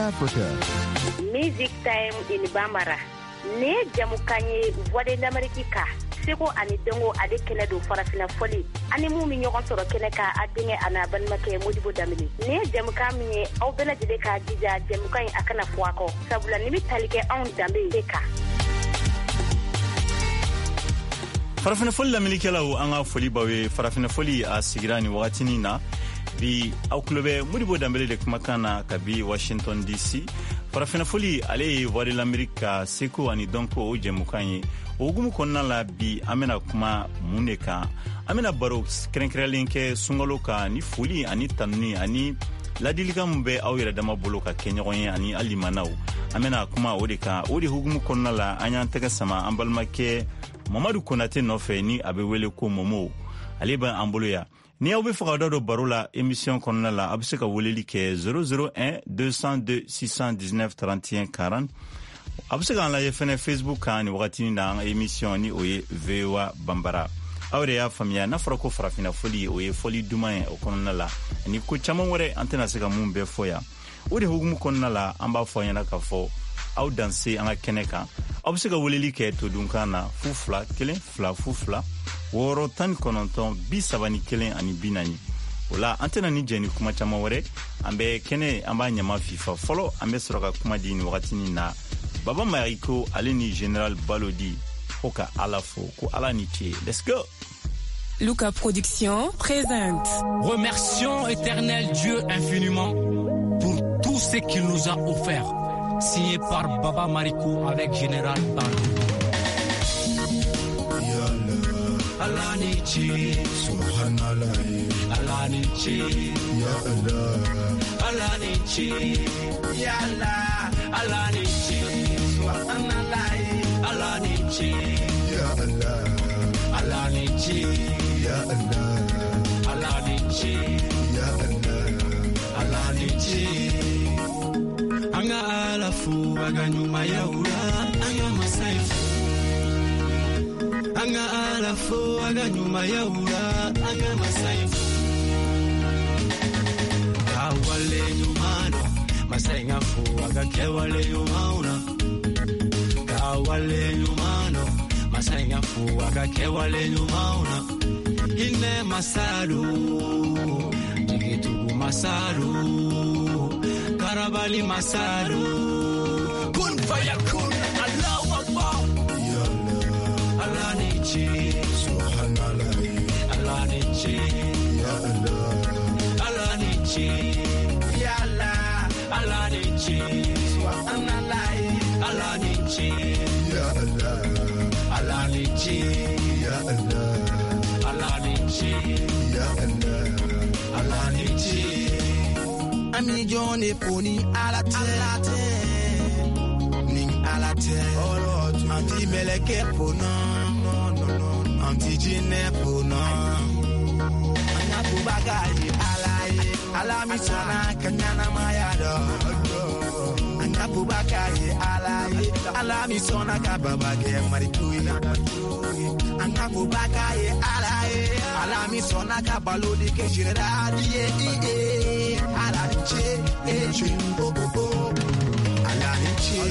Africa. Music Time in Bambara. Ne jamukanye Voix de l'Amérique. Seko ani dongo ade kele do farafina foli ani mu mi ñogon soro kene ka adinge ana ban make Modibo Damini ne jamuka mi aw bela jide ka jija jamuka akana fuako sabula ni mi talike on dambe deka farafina foli la milikela o anga foli bawe farafina foli a sigirani wakatini na bi aw klobe Modibo Dambele de kumakana kabi Washington DC farafina foli ale Voix de l'Amérique seko ani donko o jamuka ogumu konna la bi amena kuma muneka amena baro krenkrelen ke sungalo ka ni foli ani tanni ani ladilika mbe aw yere dama bolo ka kenyoye ani alimanaw amena kuma odeka odi hugumu konna la anya tega sama ambalmake Mamadou Konate no fe ni abe wele ko momo aleba amboloya ni aw be faga do baro la émission konna la abseka weleli ke 001 202 619 31 40 abusega la yefene Facebook kan wakati na emission ni oye VOA Bambara awre ya famia na farako farafina foli oye foli dumaye okonna la ni ko chama wore antena sega mumbe foya ode hugumu konna la amba foya na kafo aw danser anga keneka abusega woleli ke to dunkana fufla kelen fla fufla woro tan kononton bi sabani kelen ani binani wala antena ni jeni kuma chama wore ambe kene amba nyama fifa folo ambe soroka kuma dini wakati ni na Baba Mariko Aleni Général Balodi Oka Alafo Ko Alaniche. Let's go. Luca Production présente. Remercions éternel Dieu infiniment pour tout ce qu'il nous a offert. Signé par Baba Mariko avec Général Balodi. Alaniche Subhanallah Alaniche Ya Allah Alaniche Ya Allah Alaniche Subhanallah Alaniche Ya Allah Alaniche Ya Allah Alaniche Ya Allah Alaniche Anga alafu aganyuma yaura anga masaifu Anga alafu aganyuma yaura anga masaifu Kawale nyumano Masainga fu agakewale yumauna Kawale nyumano Masainga fu agakewale yumauna Ine masalu Nigitugu masalu Karabali masalu Kun fayakun Allahu Akbar Ya Allah Alaniche Subhanallah Alaniche Ya Allah Alaniche Ya Allah Alaniche Subhanallah Alaniche Ya Allah Alaniche Ya Allah Alaniche Ya Allah Alaniche Ami Johnny Pony alate Ning alate Anti meleke pona Anti jine pona Anapu bagayi alaye Alami sana kanyana mayado Anapu bagayi alaye Alami sana kababage marikui Anapu bagayi alaye Alami sana kabalodi ke generali Alaniche Alaniche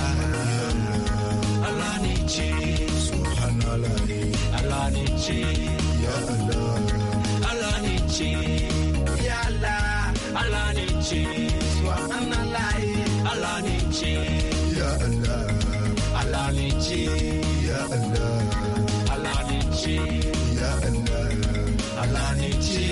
Alaniche Subhanallah Alaniche Ya Allah Alaniche Ya Allah Alaniche Subhanallah Alaniche Ya Allah Alaniche Ya Allah Alaniche Ya Allah Alaniche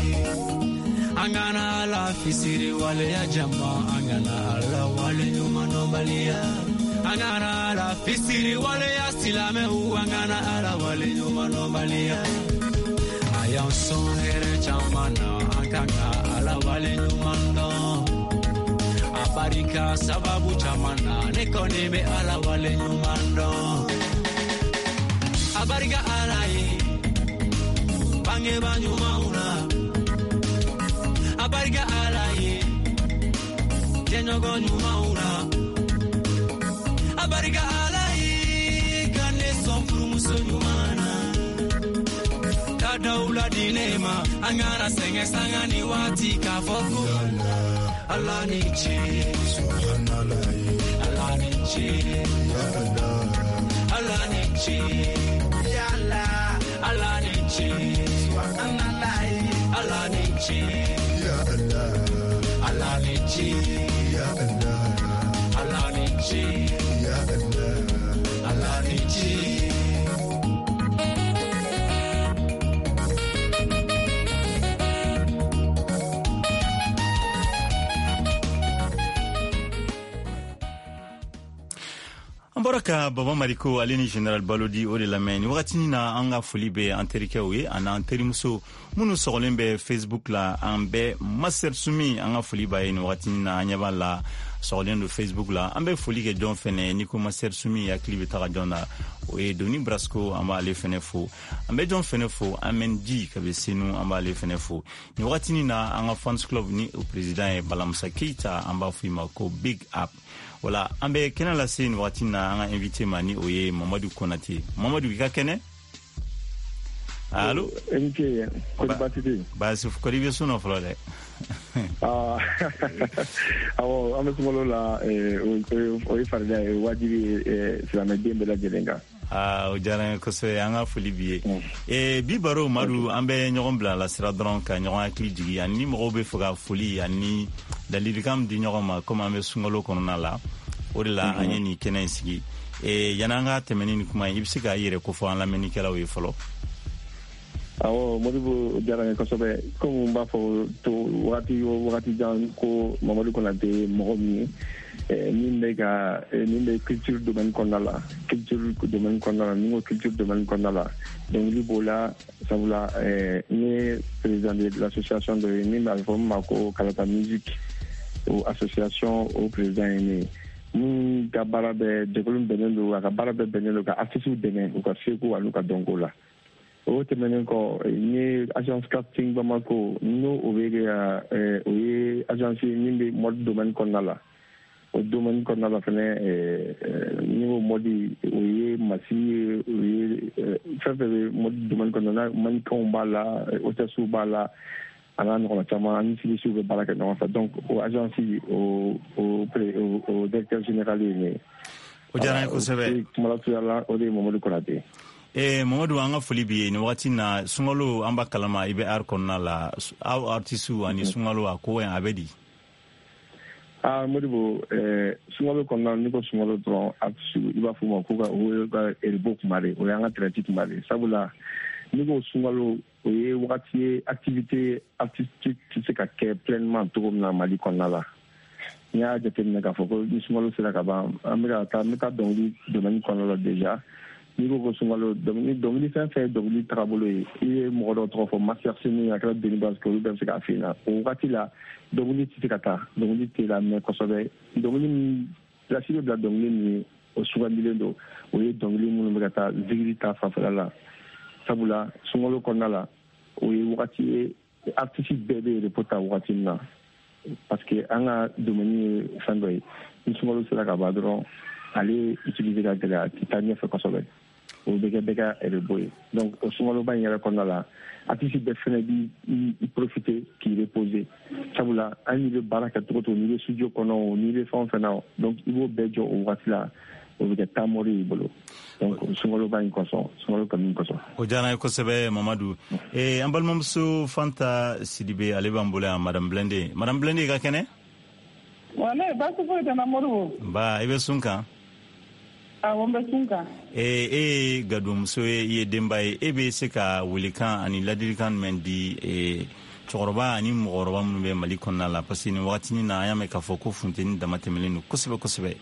Angana la fisiri wale ya jama Angana la wale nyuma nombalia Angana la fisiri wale ya silame hu Angana la wale nyuma nombalia Ayan son here chamana Angana la wale nyuma no Abarika sababu chamana Nekonebe ala wale nyuma no Abarika alaye Bange banyuma una Abarga alaye Tenyogo nyumauna Abarga alaye Kane somfuru muso nyumana Kadaula dinema Angana senge sangani wati kafoko Alaniche Baraka Baba Mariko aleni General Balodi o de lamɛn wagati na an ka foli bɛ an terikɛw ye ani an terimuso minnu sɔgɔlen bɛ Facebook la an bɛ Master Sumi an ka foli b'a ye nin wagati na an ɲɛ b'a la sɔgɔlen don Facebook la an bɛ foli kɛ jɔn fɛnɛ ni ko Master Sumi hakili bɛ taga jɔn na o ye Doni Brasco an b'ale fɛnɛ fo an bɛ jɔn fɛnɛ fo Amendi kabe Senu an b'ale fɛnɛ fo nin wagati na an ka fans club ni o président ye Balamusa Keita an b'a fɔ i ma ko Big Up. Voilà, an bɛ kɛnɛ lase nin wagati na an ka invité ma ni o ye Mamadu Konate. Mamadu i ka kɛnɛ? Allo? Invité, kodi baasi tɛ yen? Baasi kodi bɛ sunɔ fɔlɔ dɛ. Awɔ, an bɛ sunkalo la o ye farida ye wajibi silamɛden bɛɛ lajɛlen kan. O diyara n ye kosɛbɛ an ka foli b'i ye. Bi baro Madu an bɛ ɲɔgɔn bila la sira dɔrɔn ka ɲɔgɔn hakili jigi ani ni mɔgɔw bɛ fɛ ka foli ani ladilikan di ɲɔgɔn ma komi an bɛ sunkalo kɔnɔna la o de la an ye nin kɛnɛ in sigi. Yanni an ka tɛmɛ ni kuma ye i bɛ se k'a yɛrɛ kofɔ an lamɛnnikɛlaw ye fɔlɔ. Awɔ Modibo diyara n ye kosɛbɛ komi n b'a fɔ wagati jan ko Mamadu Konate mɔgɔ min ye min bɛ culture domaine kɔnɔna la ni ko culture domaine kɔnɔna la dɔnkili b'o la sabula n ye président de l'association dɔ ye min b'a fɔ min ma ko Kalata Music o association o président ye ne ye min ka baara bɛɛ jɛkulu bɛnnen don a ka baara bɛɛ bɛnnen don ka artistes dɛmɛ u ka seko ani u ka dɔnko la. O tɛmɛnen kɔ n ye agence casting Bamako n'o o bɛ kɛ o ye agence min bɛ mode domaine kɔnɔna la o domaine kɔnɔna la fɛnɛ ni o mode o ye masini ye o ye fɛn fɛn bɛ mode domaine kɔnɔna na mannequins b'a la hôtesses b'a la a n'a ɲɔgɔnna caman ani styliste bɛ baara kɛ ɲɔgɔn fɛ donc o agence o directeur général ye ne ye. O diyara n ye kosɛbɛ. Kumalasurunya la o de ye Mamadu Konate. Mamadu an ka foli b'i ye nin wagati na sunkalo an b'a kalama i bɛ art kɔnɔna la aw artistes ani sunkalo a ko a bɛ di. Modibo sunkalo kɔnɔna n'i ko sunkalo dɔrɔn artistes i b'a fɔ ma ko o ka eribo kuma de o y'an ka traite kuma de sabula n'i ko sunkalo o ye wagati ye activité artistique tɛ se ka kɛ pleinement cogo min na Mali kɔnɔna la n y'a jateminɛ k'a fɔ ko ni sunkalo sera ka ban an bɛ taa dɔnkili domaine kɔnɔna la déjà. N'i ko sunkalo dɔnkili fɛn fɛn ye dɔnkili tagabolo ye i ye mɔgɔ dɔ tɔgɔ fɔ Master Senu a kɛra Doni Brasco olu bɛɛ bɛ se k'a f'i ɲɛna o wagati la dɔnkili tɛ se ka taa dɔnkili tɛ lamɛn kosɛbɛ dɔnkili min place bɛ bila dɔnkili min ye o sugandilen don o ye dɔnkili minnu bɛ ka taa zikiri ta fanfɛla la sabula sunkalo kɔnɔna la o ye wagati ye artiste bɛɛ bɛ repos ta wagati min na parce que an ka domaine ye fɛn dɔ ye ni sunkalo sera ka ban dɔrɔn ale utiliser ka gɛlɛya a tɛ taa ɲɛfɛ kosɛbɛ. O bɛ kɛ bɛɛ ka repos ye donc o sunkaloba in yɛrɛ kɔnɔna la artiste bɛɛ fɛnɛ b'i profiter k'i reposer sabula hali n'i bɛ baara kɛ cogo o cogo n'i bɛ studio kɔnɔ o n'i bɛ fɛn o fɛn na o donc i b'o bɛɛ jɔ o wagati la o bɛ kɛ taamori y'i bolo donc sunkaloba in kosɔn sunkalo kanu kosɔn. O diyara n ye kosɛbɛ Mamadu. An balimamuso Fanta Sidibe ale b'an bolo yan Madame Blende i ka kɛnɛ. Wa ne baasi foyi tɛ na Modibo. Nba i bɛ sun kan. Awɔ n bɛ sun kan. E gadonmuso ye i ye denba ye e bɛ se ka welekan ani ladilikan jumɛn di cɛkɔrɔba ani mɔgɔkɔrɔba minnu bɛ Mali kɔnɔna la parce que nin wagatinin na an y'a mɛn k'a fɔ ko funteni dama tɛmɛlen don kosɛbɛ kosɛbɛ.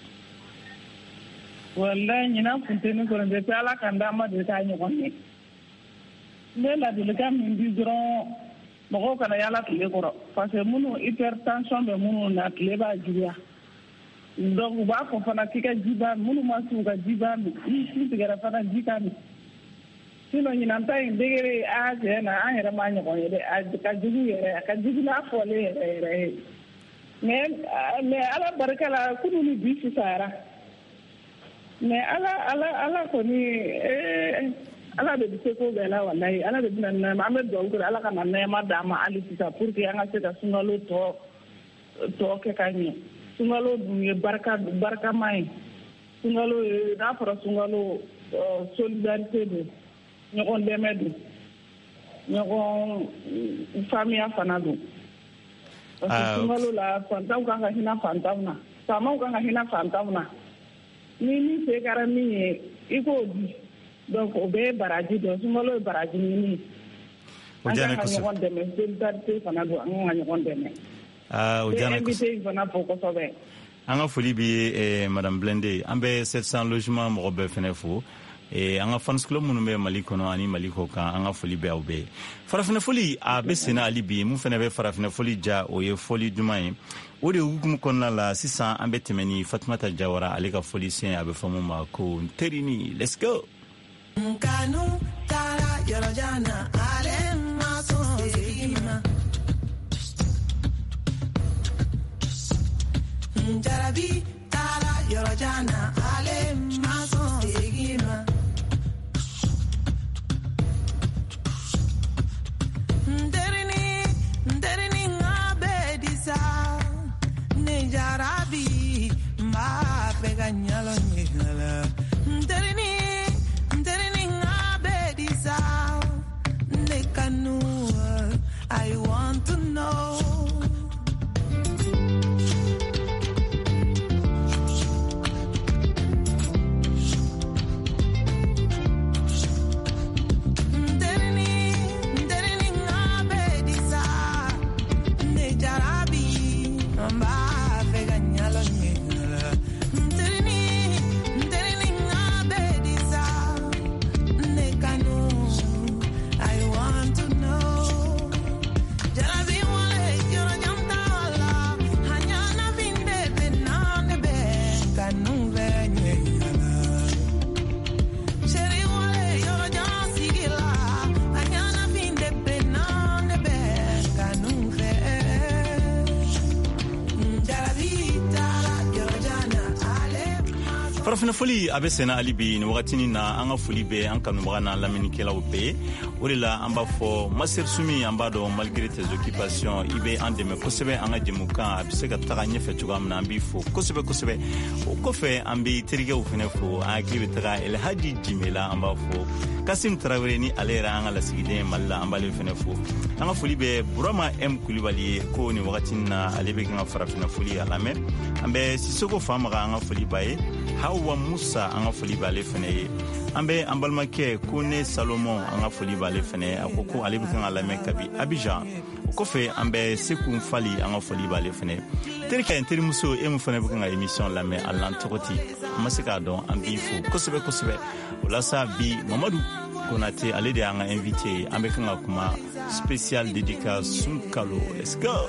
Walayi ɲinan funteni kɔni depuis Ala ka d'an ma deli k'a ɲɔgɔn ye. N bɛ ladilikan min di dɔrɔn mɔgɔw kana yaala tile kɔrɔ parce que minnu hypertension bɛ minnu na tile b'a juguya. Donc u b'a fɔ fana k'i ka jiba minnu ma se u ka jiba min i si tigɛra fana ji ka min sinon ɲinan ta in degere tiɲɛ na an yɛrɛ ma ɲɔgɔn ye dɛ a ka jugu yɛrɛ a ka jugu n'a fɔlen yɛrɛ yɛrɛ ye mais Ala barika la kunun ni bi fisayara mais Ala kɔni Ala de bɛ se ko bɛɛ la walayi Ala de bɛna nɛɛma an bɛ dugawu kɛ Ala ka na nɛɛma d'an ma hali sisan pour que an ka se ka sunkalo tɔ kɛ ka ɲɛ sunkalo dun ye barikama ye sunkalo ye n'a fɔra sunkalo solidarité don ɲɔgɔn dɛmɛ don ɲɔgɔn faamuya fana don parce que sunkalo la fantanw kan ka hinɛ fantanw na faamaw kan ka hinɛ fantanw na ni min se kɛra min ye i k'o di donc o bɛɛ ye baraji dɔ sunkalo ye baraji ɲini an kan ka ɲɔgɔn dɛmɛ solidarité fana don an kan ka ɲɔgɔn dɛmɛ o diyara invité fana fo kosɛbɛ an ka foli bi madame Blende an bɛ 700 logement mɔgɔ bɛɛ fɛnɛ fo an ka fans club minnu bɛ Mali kɔnɔ ani Mali kɔ kan an ka foli bɛ aw bɛɛ farafina foli a bɛ senna hali bi mun fɛnɛ bɛ farafina foli ja o ye foli duman ye o de hukumu kɔnɔna la sisan an bɛ tɛmɛ ni Fatumata Jawara ale ka foli sen a bɛ fɔ mun ma ko nterini let's go kanu tara yorojana ale maso segima jarabi tara yorojana ale maso segima nderini ngabedisa ne jarabi mba pega nyalo nyala nderini ngabedisa ne kanu I want to know farafina foli a bɛ senna hali bi ni wagatini na an ka foli bɛ an kanubaga n'an lamɛnnikɛlaw bɛɛ o de la an b'a fɔ Maser Sumi an b'a dɔn malgré tes occupations i bɛ an dɛmɛ kosɛbɛ an ka jɛmukan a bɛ se ka taga ɲɛfɛ cogoya min na an b'i fo kosɛbɛ kosɛbɛ o kɔfɛ an bɛ terikɛw fɛnɛ fo an hakili bɛ taga Elhaji Jimela an b'a fɔ Kasim Tarawele ni ale yɛrɛ an ka lasigiden Mali la an b'ale fɛnɛ fo an ka foli bɛ Burama M Kulibali ye ko ni wagatini na ale bɛ kan ka farafina foli a lamɛn an bɛ Sisoko Famaga an ka foli b'a ye Hawa Musa an ka foli b'ale fɛnɛ ye an bɛ an balimakɛ Kone Salomon an ka foli b'ale fɛnɛ a ko ale bɛ kan ka lamɛn kabi Abidjan o kɔfɛ an bɛ Seku Fali an ka foli b'ale fɛnɛ terikɛ terimuso e mun fɛnɛ bɛ kan ka émission lamɛn a lan tɔgɔti an ma se k'a dɔn an b'i fo kosɛbɛ kosɛbɛ o la sa bi Mamadu Konate ale de y'an ka invité an bɛ kan ka kuma spécial dédicace Sunkalo let's go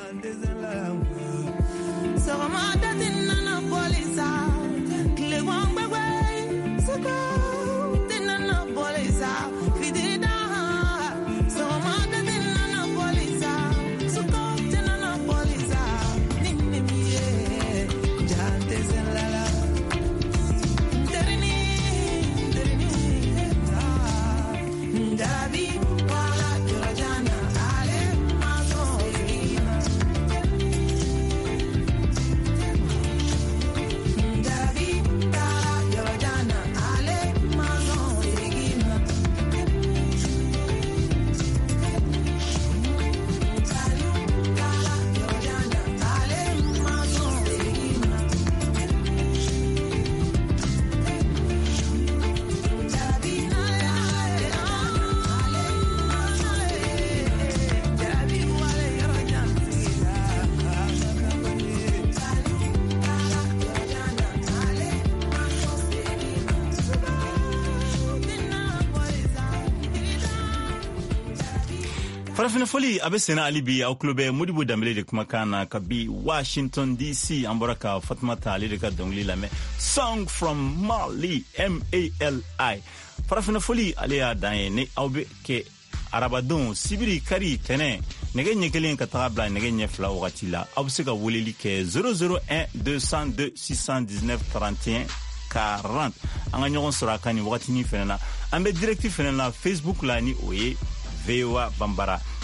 farafina foli a bɛ senna hali bi aw tulo bɛ Modibo Dembele de kumakan na kabi Washington DC an bɔra ka Fatumata ale de ka dɔnkili lamɛn Song from Mali MALI farafina foli ale y'a dan ye ni aw bɛ kɛ arabadenw sibiri kari tɛnɛ nɛgɛ ɲɛ kelen ka taga bila nɛgɛ ɲɛ fila wagati la aw bɛ se ka weleli kɛ 001 202 619 31 40 an ka ɲɔgɔn sɔrɔ a kan ni wagatinin fɛnɛ na an bɛ direct fɛnɛ na Facebook la ni o ye VOA Bambara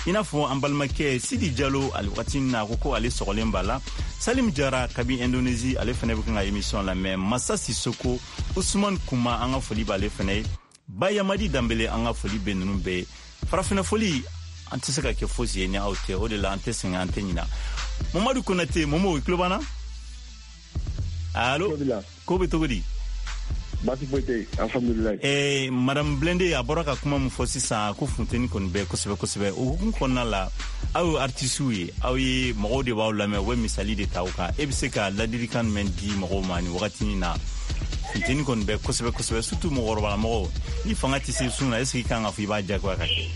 i n'a fɔ an balimakɛ Sidi Jalo ale wagati na ko ale sɔgɔlen b'a la. Salim Jara kabi Indonésie ale fɛnɛ bɛ kan ka émission la mais Massa Sissoko, Ousmane Kouma an ka foli b'ale fɛnɛ ye. Bayamadi Dambele an ka foli bɛ ninnu bɛɛ ye. Farafina foli an tɛ se ka kɛ fosi ye ni aw tɛ, o de la an tɛ sɛgɛn an tɛ ɲina. Mamadu Konate, Momo i tulo b'an na? Allo, ko bɛ cogo di? Basi foyi alhamdulillah. Madame Blende a bɔra ka kuma min fɔ sisan ko funteni kɔni bɛ kosɛbɛ o hukumu kɔnɔna la aw ye artisiw ye aw ye mɔgɔw de b'aw lamɛn u bɛ misali de ta aw kan e bɛ se ka ladilikan jumɛn di mɔgɔw ma ni wagati na funteni kɔni bɛ kosɛbɛ surtout mɔgɔkɔrɔbala mɔgɔw ni fanga tɛ se sun na est-ce que i kan ka fɔ i b'a jagoya ka kɛ?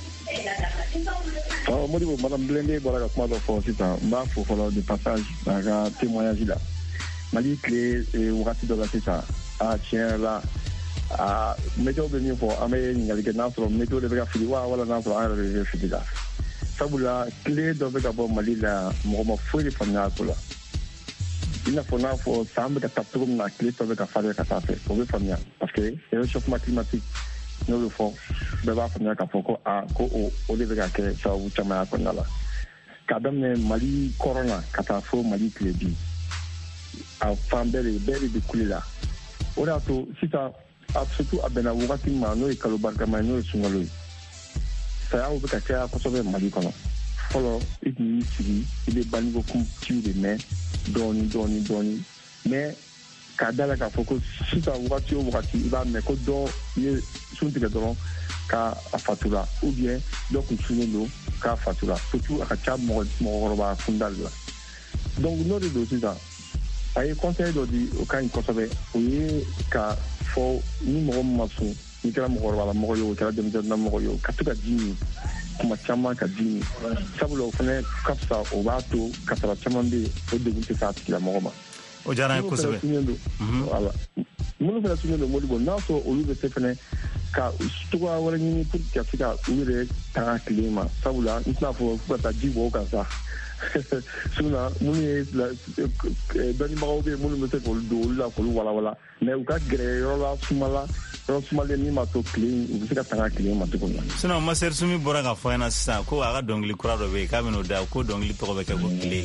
Modibo, Madame Blende bɔra ka kuma dɔ fɔ sisan n b'a fɔ fɔlɔ de passage a ka témoignage la Mali tile wagati dɔ la sisan tiɲɛ la météo bɛ min fɔ an bɛ ɲininkali kɛ n'a sɔrɔ météo de bɛ ka fili wala n'a sɔrɔ an yɛrɛ de bɛ fili la sabula tile dɔ bɛ ka bɔ Mali la mɔgɔ ma foyi de faamuya a ko la i n'a fɔ san bɛ ka taa cogo min na tile tɔ bɛ ka farinya ka taa fɛ o bɛ faamuya parce que réchauffement climatique n'o bɛ fɔ bɛɛ b'a faamuya k'a fɔ ko o de bɛ ka kɛ sababu caman y'a kɔnɔna la k'a daminɛ Mali kɔrɔn na ka taa fo Mali tile bi a fan bɛɛ de bɛ kule la o de y'a to sisan surtout a bɛnna wagati ma n'o ye kalo barikama ye n'o ye sunkalo ye sayaw bɛ ka caya kosɛbɛ Mali kɔnɔ fɔlɔ i tun y'i sigi i bɛ banikokuntiw de mɛn dɔɔni mais k'a da la k'a fɔ ko sisan wagati o wagati i b'a mɛn ko dɔ ye sun tigɛ dɔrɔn k'a fatura ou bien dɔ kun sunnen don k'a fatura surtout a ka ca mɔgɔkɔrɔba kunda de la donc n'o de don sisan a ye conseil dɔ di o ka ɲi kosɛbɛ o ye ka fɔ ni mɔgɔ min ma sun n'i kɛra mɔgɔkɔrɔbala mɔgɔ ye o kɛra denmisɛnninna mɔgɔ ye o ka to ka di min kuma caman ka di min sabula o fana ka fisa o b'a to kasara caman bɛ yen o degun tɛ s'a tigilamɔgɔ ma o diyara n ye kosɛbɛ minnu fana sunnen don Modibo n'a sɔrɔ olu bɛ se fana ka cogoya wɛrɛ ɲini pour que ka se ka u yɛrɛ tanga tile ma sabula n tɛna fɔ ko ka taa ji bɔ o kan sa suna minnu ye dɔnnibagaw bɛ yen minnu bɛ se k'olu don olu la k'olu walawala mais u ka gɛrɛ yɔrɔ sumalen min ma to tile u bɛ se ka tanga tile ma cogo min na. sinon Maser Sumi bɔra ka fɔ ɲɛna sisan ko a ka dɔnkili kura dɔ bɛ yen k'a bɛ n'o da ko dɔnkili tɔgɔ bɛ kɛ ko tile.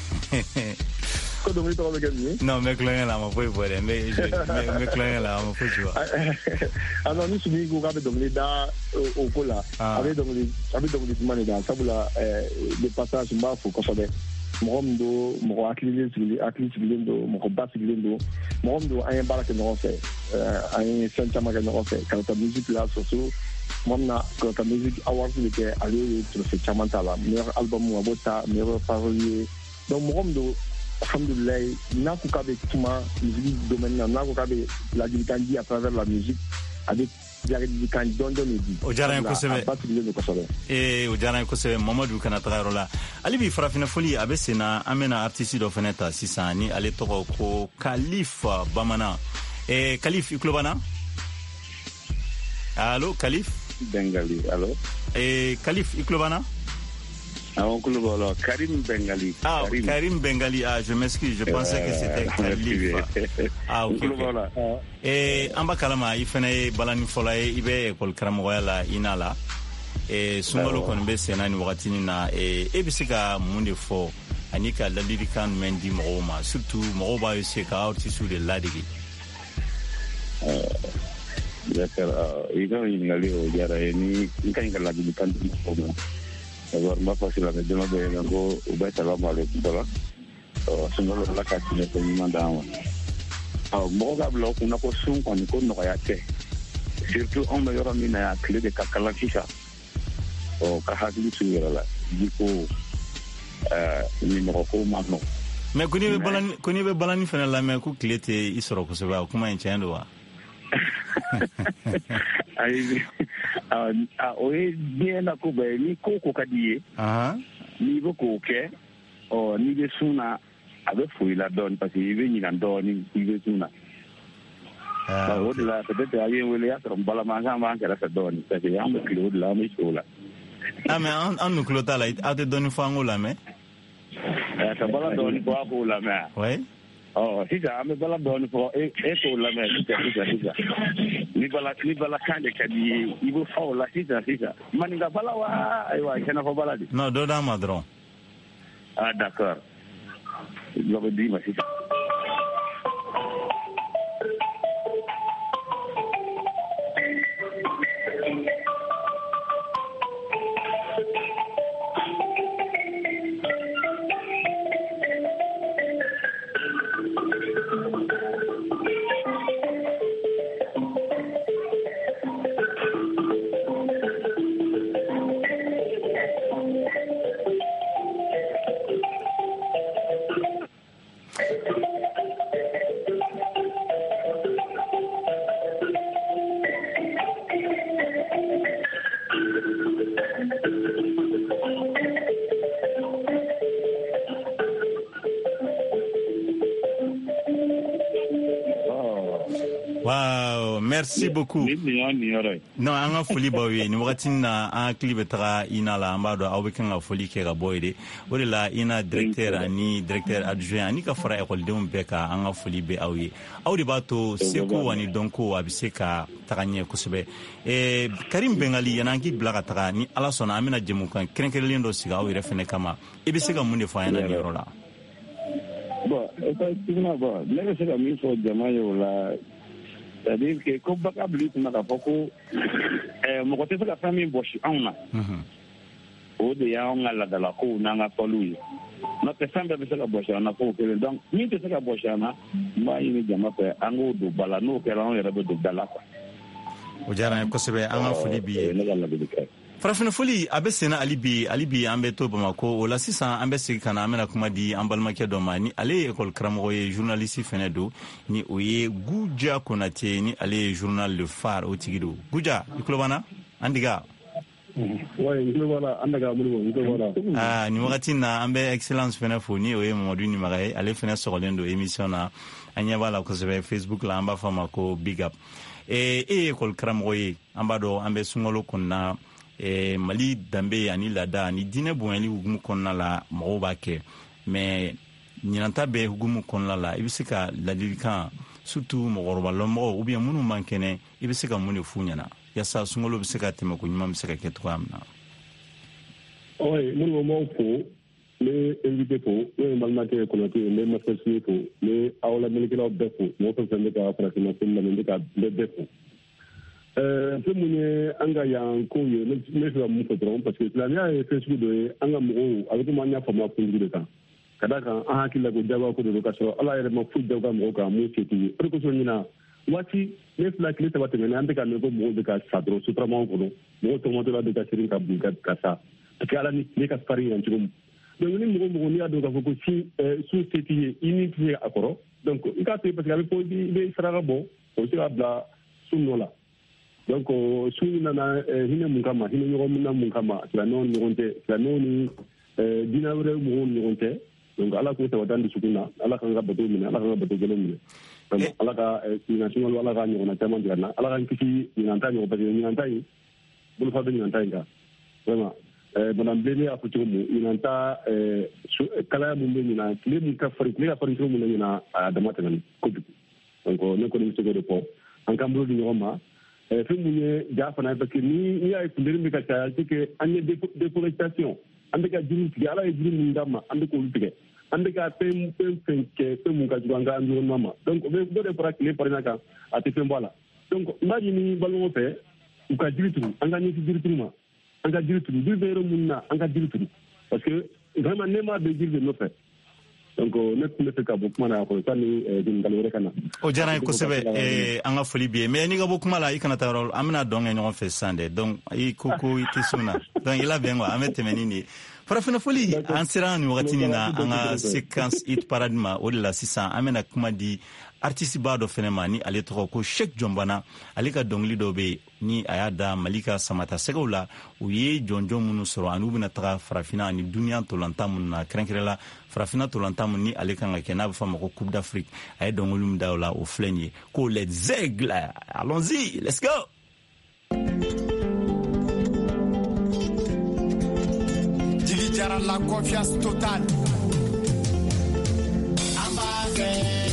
Ko dɔnkili tɔgɔ bɛ kɛ min ye? Non, n bɛ tulonkɛ la a ma foyi fɔ dɛ n bɛ tulonkɛ la a ma foyi fɔ. Alors ni Sumi ko k'a bɛ dɔnkili da o ko la a bɛ dɔnkili duman de da sabula le passage n b'a fo kosɛbɛ mɔgɔ min don mɔgɔ hakili sigilen don mɔgɔ ba sigilen don mɔgɔ min don an ye baara kɛ ɲɔgɔn fɛ an ye fɛn caman kɛ ɲɔgɔn fɛ Karata musique la surtout tuma min na Karata musique awards de kɛ ale ye trophée caman t'a la meilleur album a b'o ta meilleur parolier donc mɔgɔ min don alhamdulilayi n'a ko k'a bɛ kuma musique domaine na n'a ko k'a bɛ ladilikan di à travers la musique a bɛ ladilikan dɔɔni de di. O diyara n ye kosɛbɛ. A ba sigilen don kosɛbɛ. O diyara n ye kosɛbɛ Mamadu kana taga yɔrɔ la hali bi farafina foli a bɛ sen na an bɛna artiste dɔ fana ta sisan ni ale tɔgɔ ko Kalif Bamanan Kalif i tulo b'an na? Allo Kalif? Bengali allo. Kalif i tulo b'an na? Karim Bengali. Ah, Karim Bengali. Ah, je m'excuse, je pensais que c'était Kalif. Ah, ok. An b'a kalama i fana ye balani fɔlɔ ye i bɛ école karamɔgɔya la INA la. Sunkalo kɔni bɛ sen na ni wagati na e bɛ se ka mun de fɔ ani ka ladilikan jumɛn di mɔgɔw ma surtout mɔgɔw b'a essayer ka artistes de ladege. D'accord. I ka ɲininkali o diyara n ye ni n ka ɲi ka ladilikan di mɔgɔw ma. D'abord, ma facile avec demain de ngo ubay salam alaykum dala sunkalo la ka tine ko ɲuman d'an ma mɔgɔ ka bila kunna ko sun kɔni ko nɔgɔya tɛ surtout anw bɛ yɔrɔ min na yan tile de ka kalan sisan ka hakili to yɛrɛ la ji ko ni mɔgɔ ko ma nɔgɔ mais ko n'i bɛ balani fana lamɛn ko tile tɛ i sɔrɔ kosɛbɛ o kuma in tiɲɛ don wa? O ye diɲɛ na ko bɛɛ ni ko ka di ye n'i bɛ k'o kɛ n'i bɛ sun na a bɛ foyi la dɔɔni parce que i bɛ ɲina dɔɔni i bɛ sun na o de la peut-être a ye n wele y'a sɔrɔ n balimakan b'an kɛrɛfɛ dɔɔni parce que an bɛ tile o de la an bɛ si o la. mais an dun tulo t'a la aw tɛ dɔɔni fɔ an k'o lamɛn? Ka bala dɔɔni fɔ a k'o lamɛn. oui. sisan an bɛ bala dɔɔni fɔ e t'o lamɛn sisan ni bala kan de ka di ye i bɛ fa o la sisan maninka bala wa ayiwa kɛnɛfɔ bala de. non dɔ d'an ma dɔrɔn. ah d'accord dɔ bɛ d'i ma sisan. Wow, merci beaucoup. Non, an ka foli baw ye ni wagati na an hakili bɛ taga ina la an b'a dɔn aw bɛ kan ka foli kɛ ka bɔ ye de o de la ina directeur ani directeur adjoint ani ka fara ekɔlidenw bɛɛ kan an ka foli bɛ aw ye aw de b'a to seko ani dɔnko a bɛ se ka taga ɲɛ kosɛbɛ Karim Bengali yan'an k'i bila ka taga ni ala sɔnna an bɛna jɛmukan kɛrɛnkɛrɛnlen dɔ sigi aw yɛrɛ fɛnɛ kama i bɛ se ka mun de fɔ an ɲɛna nin yɔrɔ la. Bon, effectivement, ne bɛ se ka min fɔ jama ye o la c'est-à-dire que ko baka bili kunna k'a fɔ ko mɔgɔ tɛ se ka fɛn min bɔsi anw na o de y'anw ka ladalakow n'an ka fɔliw ye n'o tɛ fɛn bɛɛ bɛ se ka bɔsi an na fɔ o kelen donc min tɛ se ka bɔsi an na n b'a ɲini jama fɛ an k'o don ba la n'o kɛra anw yɛrɛ bɛ don da la quoi. O diyara n ye kosɛbɛ an ka foli b'i ye. Ne ka ladilikan. Farafinfoli a bɛ senna hali bi an bɛ to Bamako o la sisan an bɛ segin ka na an bɛna kuma di an balimakɛ dɔ ma ni ale ye école karamɔgɔ ye journaliste fɛnɛ don ni o ye Guja Konate ni ale ye journal Le Phare o tigi don Guja i tulo b'an na an diga. Ouais, n tulo b'a la an daga Modibo n tulo b'a la. Nin wagati na an bɛ excellence fɛnɛ fo ni o ye Mamadu Nimaga ye ale fɛnɛ sɔgɔlen don émission na an ɲɛ b'a la kosɛbɛ Facebook la an b'a fɔ a ma ko big up. E ye école karamɔgɔ ye an b'a dɔn an bɛ sunkalo kɔnɔna Mali danbe ani laada ani diinɛ bonyali hukumu kɔnɔna la mɔgɔw b'a kɛ mais ɲinanta bɛ hukumu kɔnɔna la i bɛ se ka ladilikan surtout mɔgɔkɔrɔba lɔnmɔgɔw ou bien minnu man kɛnɛ i bɛ se ka mun de f'u ɲɛna yasa sunkalo bɛ se ka tɛmɛ ko ɲuman bɛ se ka kɛ cogoya min na. Oui, minnu m'aw fo ne invité fo ne ye balimakɛ Konate ye ne masasini fo ne aw lamɛnnikɛlaw bɛɛ fo mɔgɔ fɛn fɛn bɛ ka farafinna foli lamɛn n bɛ ka bɛɛ fo. Fɛn mun ye an ka yan kow ye ne bɛ se ka mun fɔ dɔrɔn parce que silamɛya ye fɛn sugu dɔ ye an ka mɔgɔw a bɛ komi an y'a faamuya kunjugu de kan ka d'a kan an hakili la ko jagoya ko de don k'a sɔrɔ ala yɛrɛ ma foyi jagoya mɔgɔw kan mun se t'u ye o de kosɔn ɲinan waati ne fila tile saba tɛmɛnen an bɛ ka mɛn ko mɔgɔw bɛ ka sa dɔrɔn sotaramaw kɔnɔ mɔgɔw tɔgɔmatɔla bɛ ka sirin ka bon ka sa parce que ala ni tile ka farin yan cogo min donc ni mɔgɔ n'i y'a dɔn k'a fɔ ko sun se t'i ye i ni tɛ se a kɔrɔ donc i k'a to yen parce que a bɛ fɔ i bɛ saraka bɔ o bɛ se ka bila sun nɔ la. Donc sun nana hinɛ mun kama hinɛ ɲɔgɔn minna mun kama silamɛw ni ɲɔgɔn tɛ silamɛw ni diinɛ wɛrɛ mɔgɔw ni ɲɔgɔn tɛ donc ala k'o sabati an dusukun na ala k'an ka bato minɛ ala k'an ka bato gɛlɛn minɛ donc ala ka ɲinan sunkalo ala ka ɲɔgɔnna caman jira n na ala k'an kisi ɲinan ta ɲɔgɔn parce que ɲinan ta in bolofa bɛ ɲinan ta in kan vraiment madame Blene y'a fɔ cogo min ɲinan ta kalaya mun bɛ ɲinan tile mun ka farin cogo min na ɲinan a dama tɛmɛna kojugu donc ne kɔni bɛ se k'o de fɔ an k'an bolo di ɲɔgɔn ma. Fɛn mun ye ja fana parce que ni y'a ye funteni bɛ ka caya c'est que an ye déforestation an bɛ ka jiriw tigɛ ala ye jiri min d'an ma an bɛ k'olu tigɛ an bɛ ka fɛn kɛ fɛn mun ka jugu an ka environnement ma donc dɔ de fara tile farinna kan a tɛ fɛn bɔ a la donc n b'a ɲini balimaw fɛ u ka jiri turu an ka ɲɛsin jiri turu ma an ka jiri turu jiri bɛ yɔrɔ mun na an ka jiri turu parce que vraiment nɛɛma bɛ jiri de nɔfɛ. Donc ne tun bɛ fɛ ka bɔ kuma na kɔnɔ sani ɲininkali wɛrɛ ka na. O diyara n ye kosɛbɛ an ka foli b'i ye mais n'i ka bɔ kuma la i kana taa yɔrɔ la an bɛna dɔn kɛ ɲɔgɔn fɛ sisan dɛ donc i ko i tɛ sun na donc i labɛn quoi an bɛ tɛmɛ ni nin ye. Farafinfoli an sera nin wagati nin na an ka séquence hit parade ma o de la sisan an bɛna kuma di artiste ba dɔ fɛnɛ ma ni ale tɔgɔ ko Sheikh Jɔnbana ale ka dɔnkili dɔ bɛ yen ni a y'a da Mali ka samata sɛgɛw la u ye jɔnjɔn minnu sɔrɔ ani u bɛna taga farafina ani duniya ntolantan minnu na kɛrɛnkɛrɛn la farafina ntolantan min ni ale kan ka kɛ n'a bɛ fɔ a ma ko Coupe d'Afrique a ye dɔnkili min da o la o filɛ nin ye ko les aigles allons-y let's go. Dili Jara la confiance totale. Ambassadeur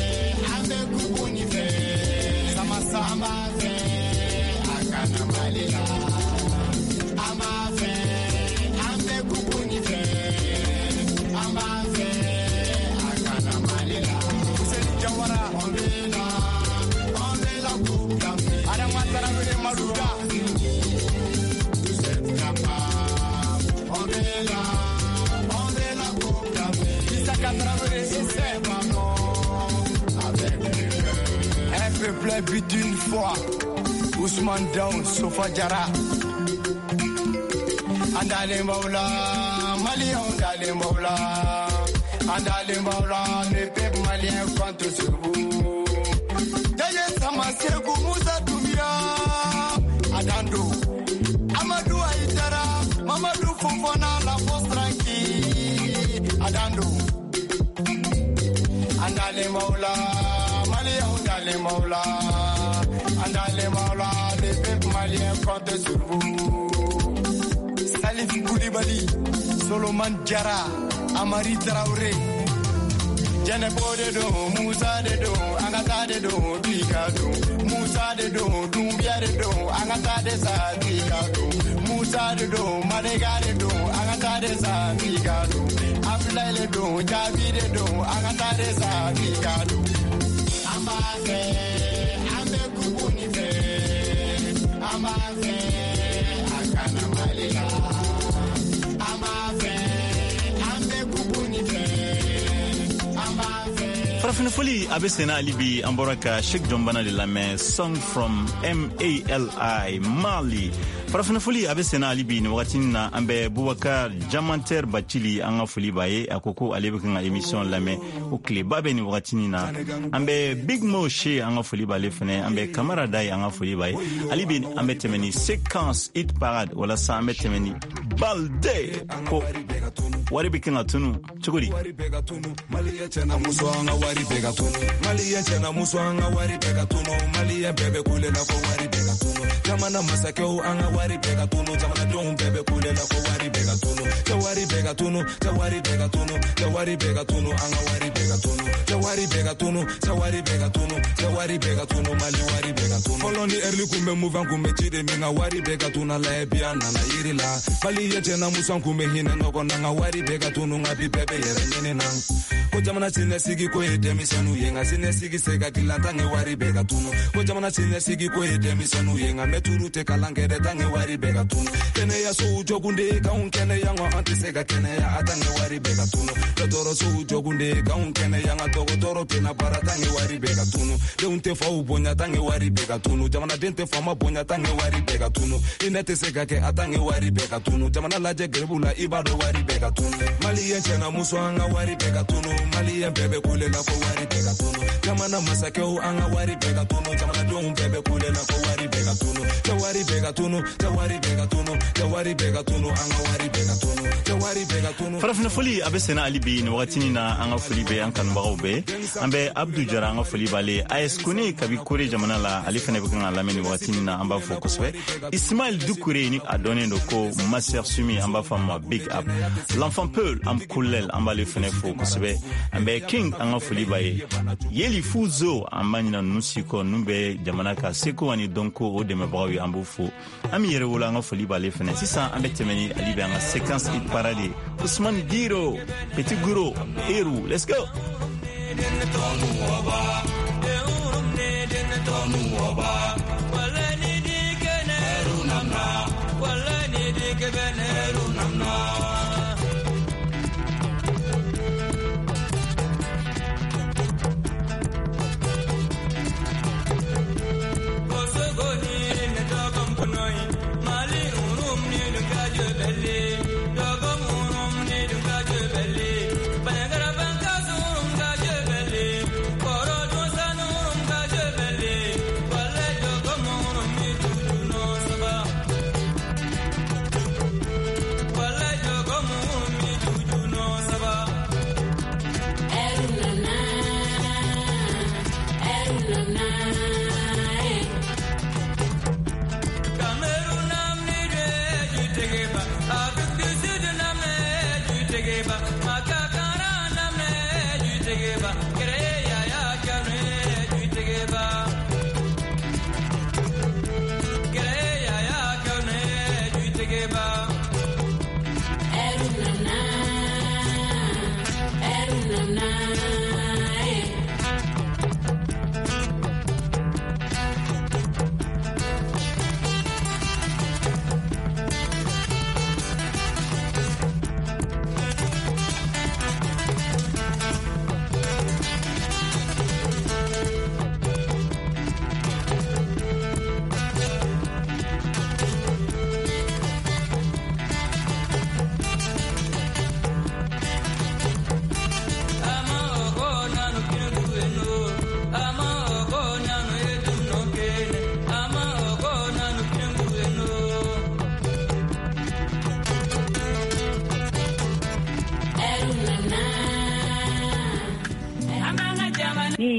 But une fois, Ousmane Down, Sofa Jara. Andale Maula, Malien, Andale Maula. Andale Maula, ne peut Malien compte sur vous. D'ailleurs, ça m'a servi Moussa Toumia. Adando, Amadou Aïtara, Mamadou Fofana, la force tranquille. Adando, Andale Maula. Andale Maula, Andale Maula, les peuples maliens comptent sur vous. Salif Koulibaly, Solomon Diarra, Amari Traoré, Djenebo de do, Moussa de do, Angata de do, Bigado, Moussa de do, Doumbia de do, Angata de sa, Bigado, Moussa de do, Madega de do, Angata de sa, Bigado, Abdoulaye de do, Javi de do, Angata de sa, Bigado. Amase, ame kubunife, amase, akana malila, amase, ame kubunife, amase. Farafina foli abe sena alibi amboraka Sheikh Jombana de Lame, song from MALI, Mali. Farafina foli abe sena alibi ni wakati na ambe Boubacar Diamanter Bachili anga foli baye akoko alebe kinga emission Lame ukle babe ni wakati na ambe Big Mo She anga foli bale fene ambe Kamara Dai anga foli baye alibi ambe temeni séquence hit parade wala sa ambe temeni balde ko wari bikinga tunu chukuri Maliya chena muswanga wari bega tunu Maliya chena muswanga wari bega tunu Maliya bebe kule na ko wari bega tunu Jamana masakeo anga wari bega tunu Jamana don bebe kule na ko wari bega tunu Jawari bega tunu Jawari bega tunu Jawari bega tunu anga wari bega tunu Jawari bega tunu Jawari bega tunu Jawari bega tunu Mali wari bega tunu Foloni early kumbe move kumbe chide minga wari bega tunu la ebiana na irila Maliya chena muswanga kumbe hine noko nanga wari bega tunu ngapi bebe yere nene nang Ko jamana chine sigi ko ete misanu yenga sine sigi sega kilanta nge wari bega tunu Ko jamana chine sigi ko ete misanu yenga meturu te kalangere tange wari bega tunu Kene ya so jogunde ka unkene yanga anti sega kene ya atange wari bega tunu Toro so jogunde ka unkene yanga toro pena para tange wari bega tunu De unte fa ubonya tange wari bega tunu jamana dente fa mabonya tange wari bega tunu Inete sega ke atange wari bega tunu jamana laje grebula ibado wari bega tunu Maliya chena muswanga wari bega tunu Maliya bebe kule na ko wari bega tunu jamana masakeo anga wari bega tunu jamana don bebe kule na ko wari bega tunu Jawari bega tunu Jawari bega tunu Jawari bega tunu anga wari bega tunu Jawari bega tunu Farafina foli abe sena alibi ni wakati na anga foli be ankan bagobe ambe Abdou Jara anga foli bale AS Kone kabi kore jamana la alifane bukanga lameni wakati na amba focuswe Ismail Dukure ni adone ndoko Maser Sumi amba fama big up l'enfant Peul am kulel amba lifane focuswe ambe King anga foli baye Yeli Fuzo amba nina nusiko numbe jamana ka seko wani donko o deme bawi ambufu ami yere wula anga foli bale fane sisa ambe temeni alibi anga séquence hit parade Ousmane Giro Petit Guro Eru let's go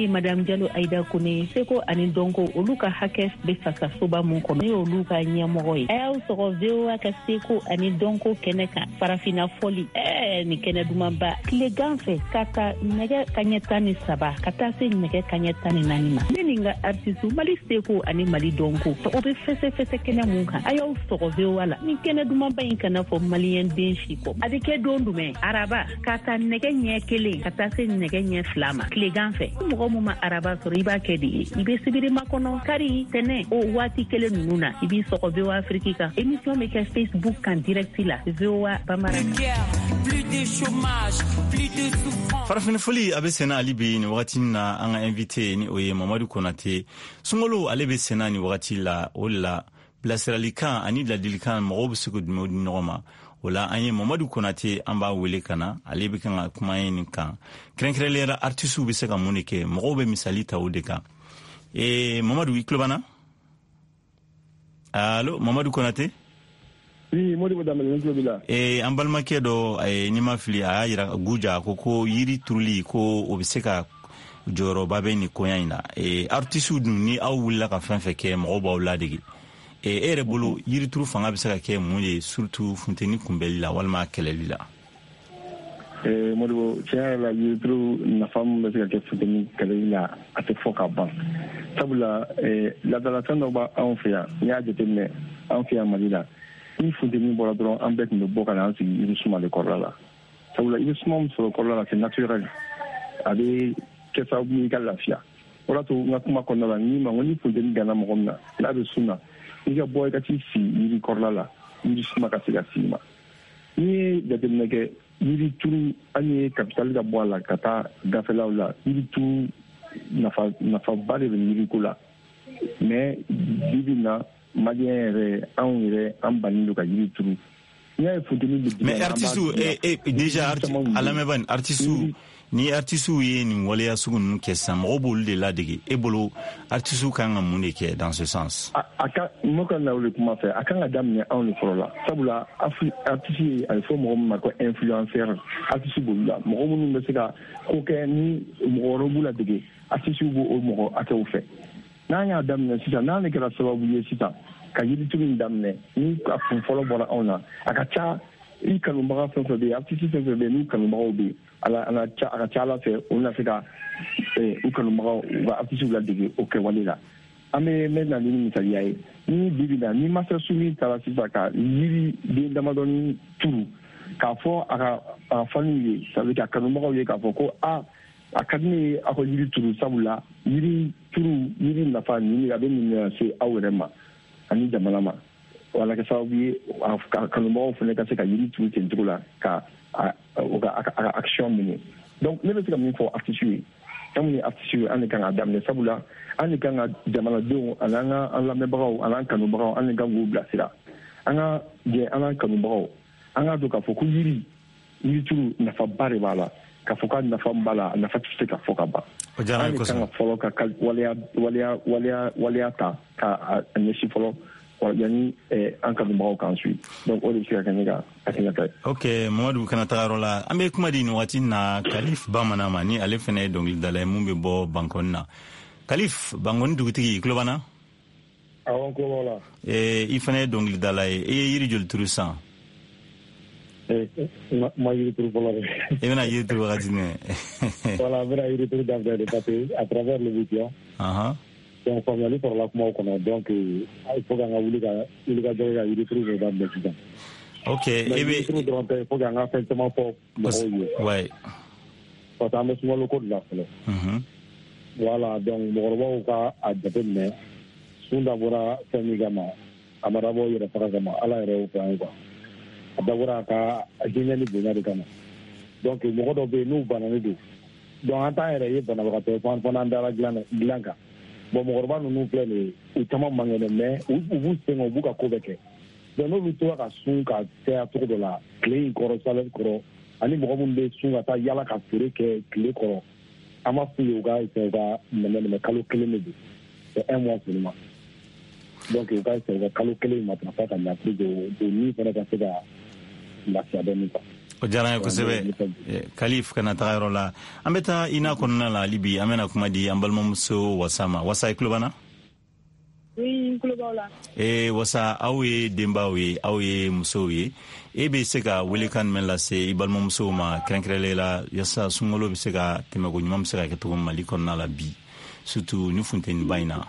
Madame Diallo Aïda Kone seko ani donko oluka hakes be fasa soba mun kono yo oluka nyamoroy ayaw soro VOA ka seko ani donko keneka farafina foli ni kene dumamba kile ganfe kata nege kanyetani saba kata se nege kanyetani nanima meninga artisu mali seko ani mali donko to obe fese kene munka ayaw soro VOA la ni kene dumamba inkana fo malien denshi ko adike dondume araba kata nege nyekele kata se nege nye flama kile ganfe mo mo ma araba so riba kedi ibe sibiri makono kari tene o wati kele nuna ibi soko VOA Africa émission me ka Facebook kan direct la VOA Bambara plus de chômage plus de souffrance farafina foli abe sena ali be ni wakati na anga invité ni oye Mamadou Konate sungolo ale be sena ni wakati la olla blasiralika ani la dilikan mo busugo di norma wala anye Mamadou Konate amba wele kana ale be kan kuma yin kan krenkrelera artistu be seka munike mo be misali tawdeka Mamadou iklobana allo Mamadou Konate oui modi dama nko bila ambalma kedo ni mafili ayira guja ko yiri turli ko obiseka joro babe ni koyina artistu ni awulla ka fanfe ke mo ba wuladigi ere bulu yiri turu fanga biseka ke munye surtout funteni kumbeli la walma keleli la modi tiara la yiri turu na fam biseka ke funteni keleli la ate foka ban sabula la dalatan ba anfia nya jetene anfia malila ni funteni bora dron ambek no boka na ansi yiri suma de korala sabula yiri suma so korala c'est naturel ade ke sa mi galafia ora to ngakuma konala ni ma ngoni funteni gana mo gomna la be suna ni ga boy ka ti si yiri korala yiri suma ka siga sima ni de nege yiri turu ani capital ga boala kata gafela la yiri tu nafa bari yiri kula mais bibina malien re anwire ambani ka yiri turu ya futini de mais artistu déjà alameban artistu ni artistu ye ni wale ya sugun kessa mo bol de la dege ebolo artistu kan amune ke dans ce sens aka mo kan na le kuma faire aka adam ne en forola sabula artistu al fo mo ma ko influencer artistu bolla mo mo no sika ko ke ni mo robula dege artistu bo o mo aka o fe na nya adam ne sita na ne kala sababu ye sita ka yidi tumi damne ni ka fon folo bora ona aka cha i kanu mbaga fon de artistu fon de ni kanu mbaga obi ala cha la fe ona fika u kanu mbaga ba artistu la dege o ke walila ame mena ni misali yae ni bibina ni master sumi tala sisa ka yiri de damadoni turu ka fo aka famille ça veut dire kanu mbaga ye ka fo ko akadni ako yiri turu sabula yiri turu yiri nafa ni abe ni se awrema ani jamalama wala ka sawi kanu mo fune ka se ka yiri turu tentula ka action mini donc ne be min fo artistu tamni artistu an kan adam ne sabula an kan jamala do ananga an la mebraw an kanu braw an kan go blasira anga je an kanu braw anga do ka fo ku yiri turu nafa bare bala ka foka na fambala na fatiste ka foka ba o jara ko so folo ka walia ta ka anyeshi folo o yani an ka mbaw kan sui donc o de shi ka niga akina ta okay Mamadou kana tarola ambe kuma di wati na Kalif Bamana mani ale fene donc dalay mumbe bo bankonna Kalif bangon dugutigi klobana awon ko wala i fene donc dalay yiri jol turusan ma yiri turu volare bena yiri turu gadine voilà bena yiri turu dans des papiers à travers le vidéo donc comme aller pour la comment on donc il faut gagner il ga joga yiri turu dans des vidéos OK et bien il faut gagner simplement pour ouais parce que moi le code là voilà donc morwa ka adapter sunda bora semigama amara bo yere paragama ala yere ko anga dabura ka ajenya ni bonya de kana donc mo do be nu banane do donc anta yere ye bana ba to fon andara glanka bo mo gorba nu plene u tama mangene me u bu sengo bu ka ko beke donc no to ka sun ka te atro de la clé koro sale koro ani mo mo be sun ka ta yala ka fure ke clé koro ama fu yo ga ite ga me kalo clé me do c'est un mois seulement donc il va se kalo clé ma tra pas na plus de ni pour ka se ga la siadoni o diyara ye kosɛbɛ kalif kana taga yɔrɔ la an bɛ taa ina kɔnɔna la hali bi an bɛna kuma di an balimamuso wasa ma. Wasa i tulo b'an na? Oui, tulo b'aw la. Wasa aw ye denbaw ye aw ye musow ye e bɛ se ka welekan jumɛn lase i balimamusow ma kɛrɛnkɛrɛnlen la yasa sunkalo bɛ se ka tɛmɛ ko ɲuman bɛ se ka kɛ cogo min Mali kɔnɔna la bi surtout ni funteniba in na?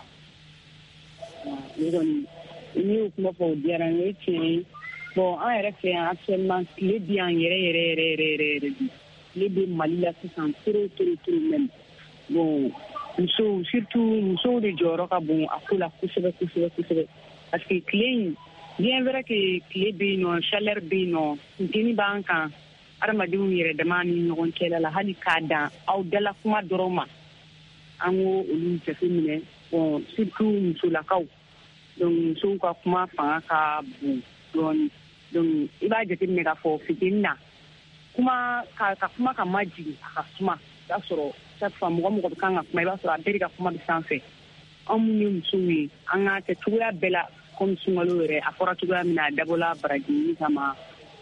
Ni y'o kuma fɔ o diyara n ye, tiɲɛ ye. Bon an yɛrɛ fɛ yan actuellement tile bi yan yɛrɛ de. Tile bɛ Mali la sisan trop même. Bon surtout musow de jɔyɔrɔ ka bon a ko la kosɛbɛ. Parce que tile in bien vrai que tile bɛ yen nɔ, chaleur bɛ yen nɔ, funteni b'an kan adamadenw yɛrɛ dama ni ɲɔgɔn cɛla la hali k'a dan aw dala kuma dɔrɔn ma. An ko olu jateminɛ. Bon surtout musolakaw. Donc musow ka kuma fanga ka bon dɔɔni. Donc i b'a jateminɛ k'a fɔ fitini na kuma ka kuma ka majigi a ka suma. I b'a sɔrɔ chaque fois mɔgɔ bɛ kan ka kuma i b'a sɔrɔ a bɛɛ de ka kuma bɛ sanfɛ. Anw minnu ye musow ye an ka kɛ cogoya bɛɛ la comme sunkalo yɛrɛ a fɔra cogoya min na a dabɔla barajini kama.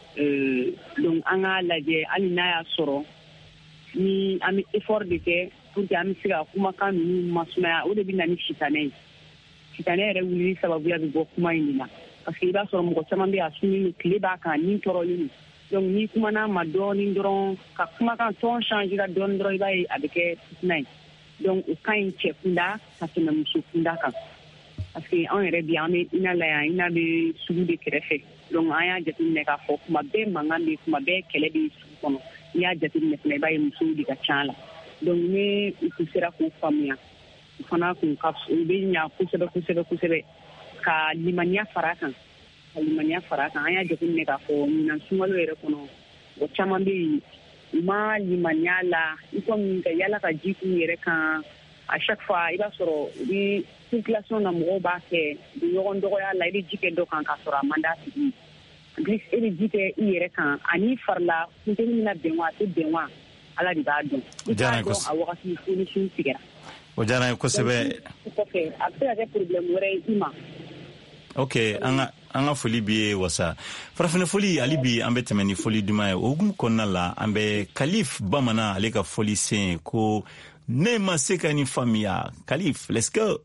Donc an ka lajɛ hali n'a y'a sɔrɔ ni an bɛ effort de kɛ pour que an bɛ se ka kumakan ninnu masumaya o de bɛ na ni sitanɛ ye. Sitanɛ yɛrɛ wulili sababuya bɛ bɔ kuma in de la. Parce que i b'a sɔrɔ mɔgɔ caman bɛ yen a sunnen don tile b'a kan ni tɔɔrɔlen don. Donc ni kumana ma dɔɔni dɔrɔn ka kumakan tɔn changer dɔɔni dɔrɔn i b'a ye a bɛ kɛ fitina ye. Donc o ka ɲi cɛ kunda ka tɛmɛ muso kunda kan. Parce que an yɛrɛ bi an bɛ ina la yan ina bɛ sugu de kɛrɛfɛ. Donc an y'a jateminɛ k'a fɔ kuma bɛɛ mankan bɛ kuma bɛɛ kɛlɛ bɛ sugu kɔnɔ. N'i y'a jateminɛ fana i b'a ye musow de ka ca la. Donc ni u tun sera k'o faamuya u fana kun ka u bɛ ɲa kosɛbɛ ka limaniya fara kan. An y'a jateminɛ k'a fɔ ɲinan sunkalo yɛrɛ kɔnɔ o caman bɛ yen u ma limaniya la i komi ka yala ka ji k'u yɛrɛ kan à chaque fois i b'a sɔrɔ u bɛ circulation na mɔgɔw b'a kɛ u bɛ ɲɔgɔn dɔgɔya la i bɛ ji kɛ dɔ kan k'a sɔrɔ a man d'a tigi ye e bɛ ji kɛ i yɛrɛ kan ani farila funteni bɛna bɛn wa a tɛ bɛn wa ala de b'a dɔn i b'a dɔn a wagati solution tigɛra. O diyara n ye kosɛbɛ. Kɔfɛ a bɛ se ka kɛ problème wɛrɛ ye i ma. Ok, an ka foli bi ye wasa. Farafina foli ali bi an bɛ tɛmɛ ni foli duman ye. O hukumu kɔnɔna la an bɛ Kalif Bamanan ale ka foli sen ko ne ma se ka ni faamuya. Kalif, let's go.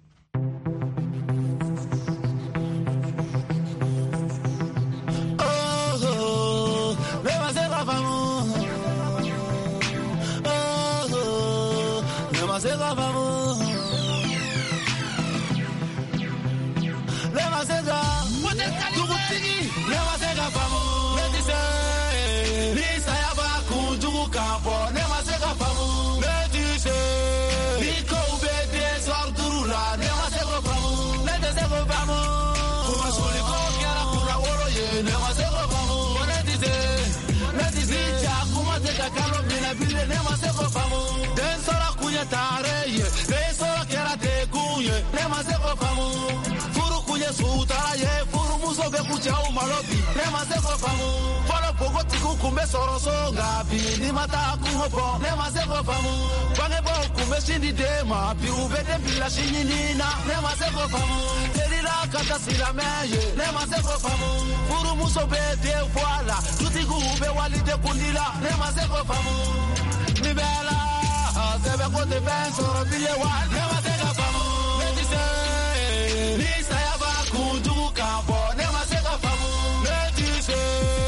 Kumbe soro so gapi ni mata kuhopo ne maseko famu bange bo kumbe shindi dema pi ubede bila shinyina ne maseko famu terila kata sila meye ne maseko famu furu muso bede voila tuti gube walide kundila ne maseko famu ni bela sebe kote ben soro bile wa ne maseko famu ne dise ni sayaba kundu kampo ne maseko famu ne dise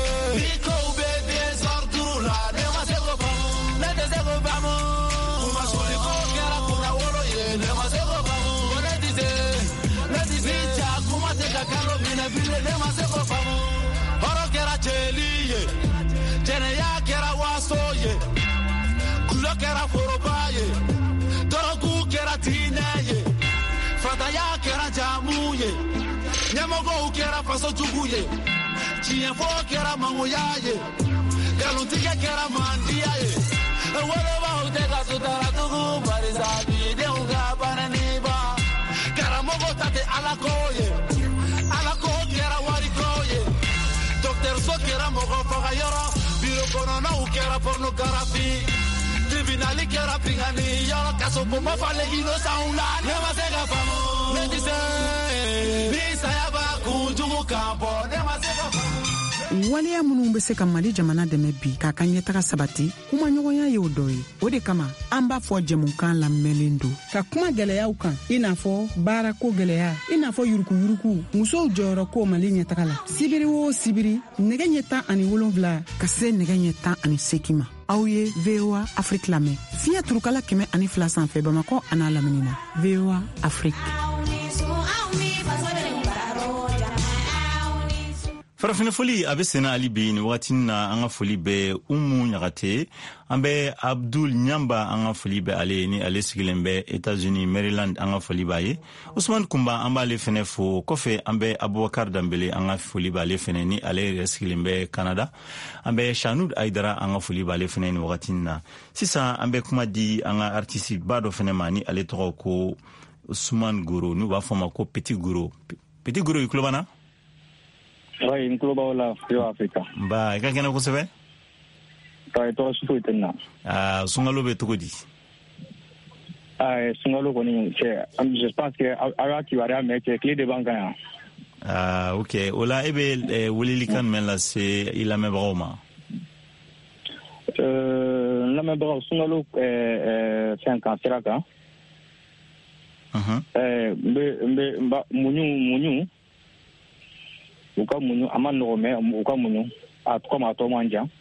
kera forobaye dorogu kera tinaye fata ya kera jamuye nyamogo kera faso tuguye chiefo kera mangoyaye galuntika kera mandiaye wale ba uteka sutara tugu barizabi de unga bananiba kera mogo tate alakoye alako kera warikoye doctor so kera mogo fagayoro biro konono kera pornography Tribunali kera pingani yoro kaso bomba fale ino sauna ne masega famo ne dise ni sayaba kunjugu kampo ne masega famo waleya minnu be se ka Mali jamana dɛmɛ bi k'a ka ɲɛtaga sabati kumaɲɔgɔnya y'o dɔ ye. O de kama an b'a fɔ jɛmukan lamɛnlen don ka kuma gwɛlɛyaw kan i n'a fɔ baarako gwɛlɛya, i n'a fɔ yurukuyuruku, musow jɔyɔrɔko Mali ɲɛtaga la. Sibiri o sibiri nɛgɛ ɲɛ 17 ka se nɛgɛ ɲɛ 18 ma. Aw ye VOA Afrique lamɛn fiɲɛ turukala 102 sanfɛ Bamakɔ a n'a lamini na. VOA Afrique. farafina foli a be sena ali bi ni wagati na an ka foli bɛ Umu Ɲagate, an bɛ Abdul Ɲamba, an ka foli bɛ ale ni ale sigilen bɛ États-Unis Maryland, an ka foli b'a ye. Usman Kumba an b'ale fɛnɛ fo. Kɔfɛ an bɛ Abubakar Dambele, an ka foli b'ale fɛnɛ ni ale yɛrɛ sigilen bɛ Canada. An bɛ Shanud Aidara, an ka foli b'ale fɛnɛ ni wagati na. Sisan an bɛ kuma di an ka artiste ba dɔ fɛnɛ ma ni ale tɔgɔ ko Usman Goro, n'u b'a fɔ ma ko Petit Goro. Petit Goro, i tulo b'an na? Oui, in tulo b'aw la VOA Africa. Ba, i ka kɛnɛ kosɛbɛ? Tɔgɔ su foyi tɛ n na. Sunkalo bɛ cogo di? Sunkalo kɔni, je pense que aw y'a kibaruya mɛn cɛ, tile de b'an kan yan. Ok, o la e bɛ welelikan jumɛn lase i lamɛnbagaw ma? N lamɛnbagaw, sunkalo fɛn kan, sira kan. N bɛ muɲu u ka muɲu, a ma nɔgɔ mɛn u ka muɲu, a tɔgɔ man jan.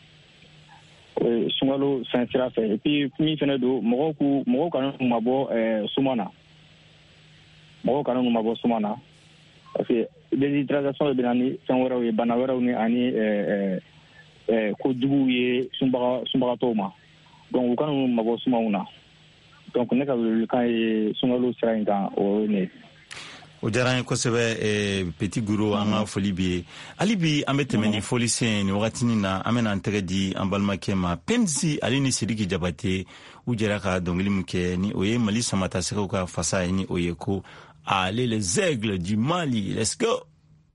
Sunkalo fɛn sira fɛ, et puis min fɛnɛ don mɔgɔw kana n'u mabɔ suma na. Mɔgɔw kana n'u mabɔ suma na, parce que déshydratation de bɛ na ni fɛn wɛrɛw ye, bana wɛrɛw ni ani kojuguw ye sunbagatɔw ma. Donc u kana n'u mabɔ sumaw na. Donc ne ka welelikan ye sunkalo sira in kan, o ye ne ye. O diyara n ye kosɛbɛ Petit Goro, an ka foli b'i ye. Hali bi an bɛ tɛmɛ ni foli sen ni wagatinin na, an bɛna an tɛgɛ di an balimakɛ ma. Penzi ale ni Sidiki Jabate u jɛra ka dɔnkili min kɛ ni o ye Mali samatasɛgɛw ka fasa ye ni o ye ko Allez les aigles du Mali, let's go!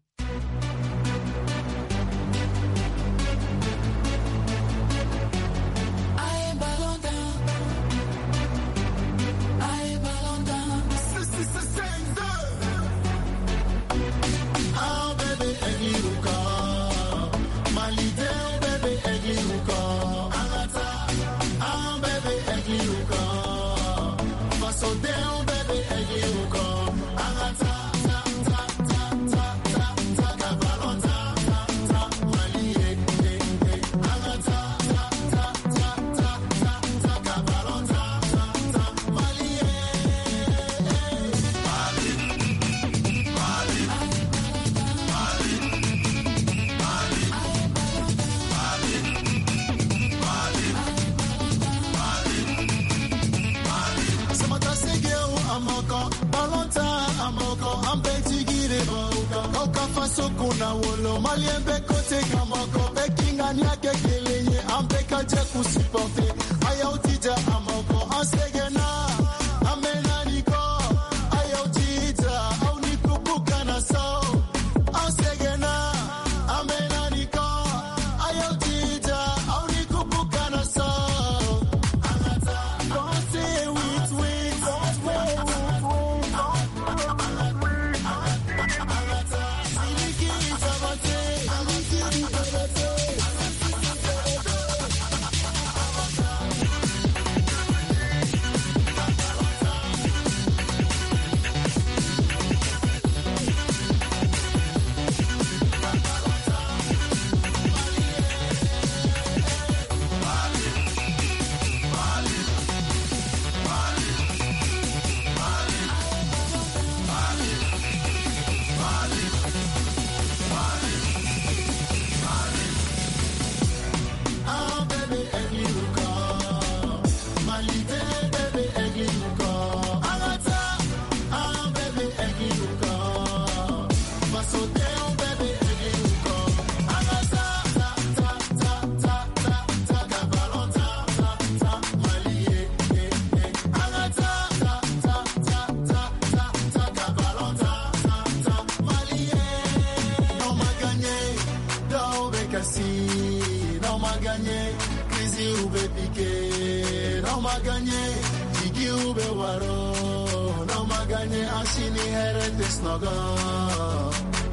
Sokuna wolo malien be kote kamoko be kinga nyake kelenye ambeka je kusiporte ayautija amoko ansegena amena niko ayautija au nikubuka na so ansegena amena niko ayautija au nikubuka na so anata konse with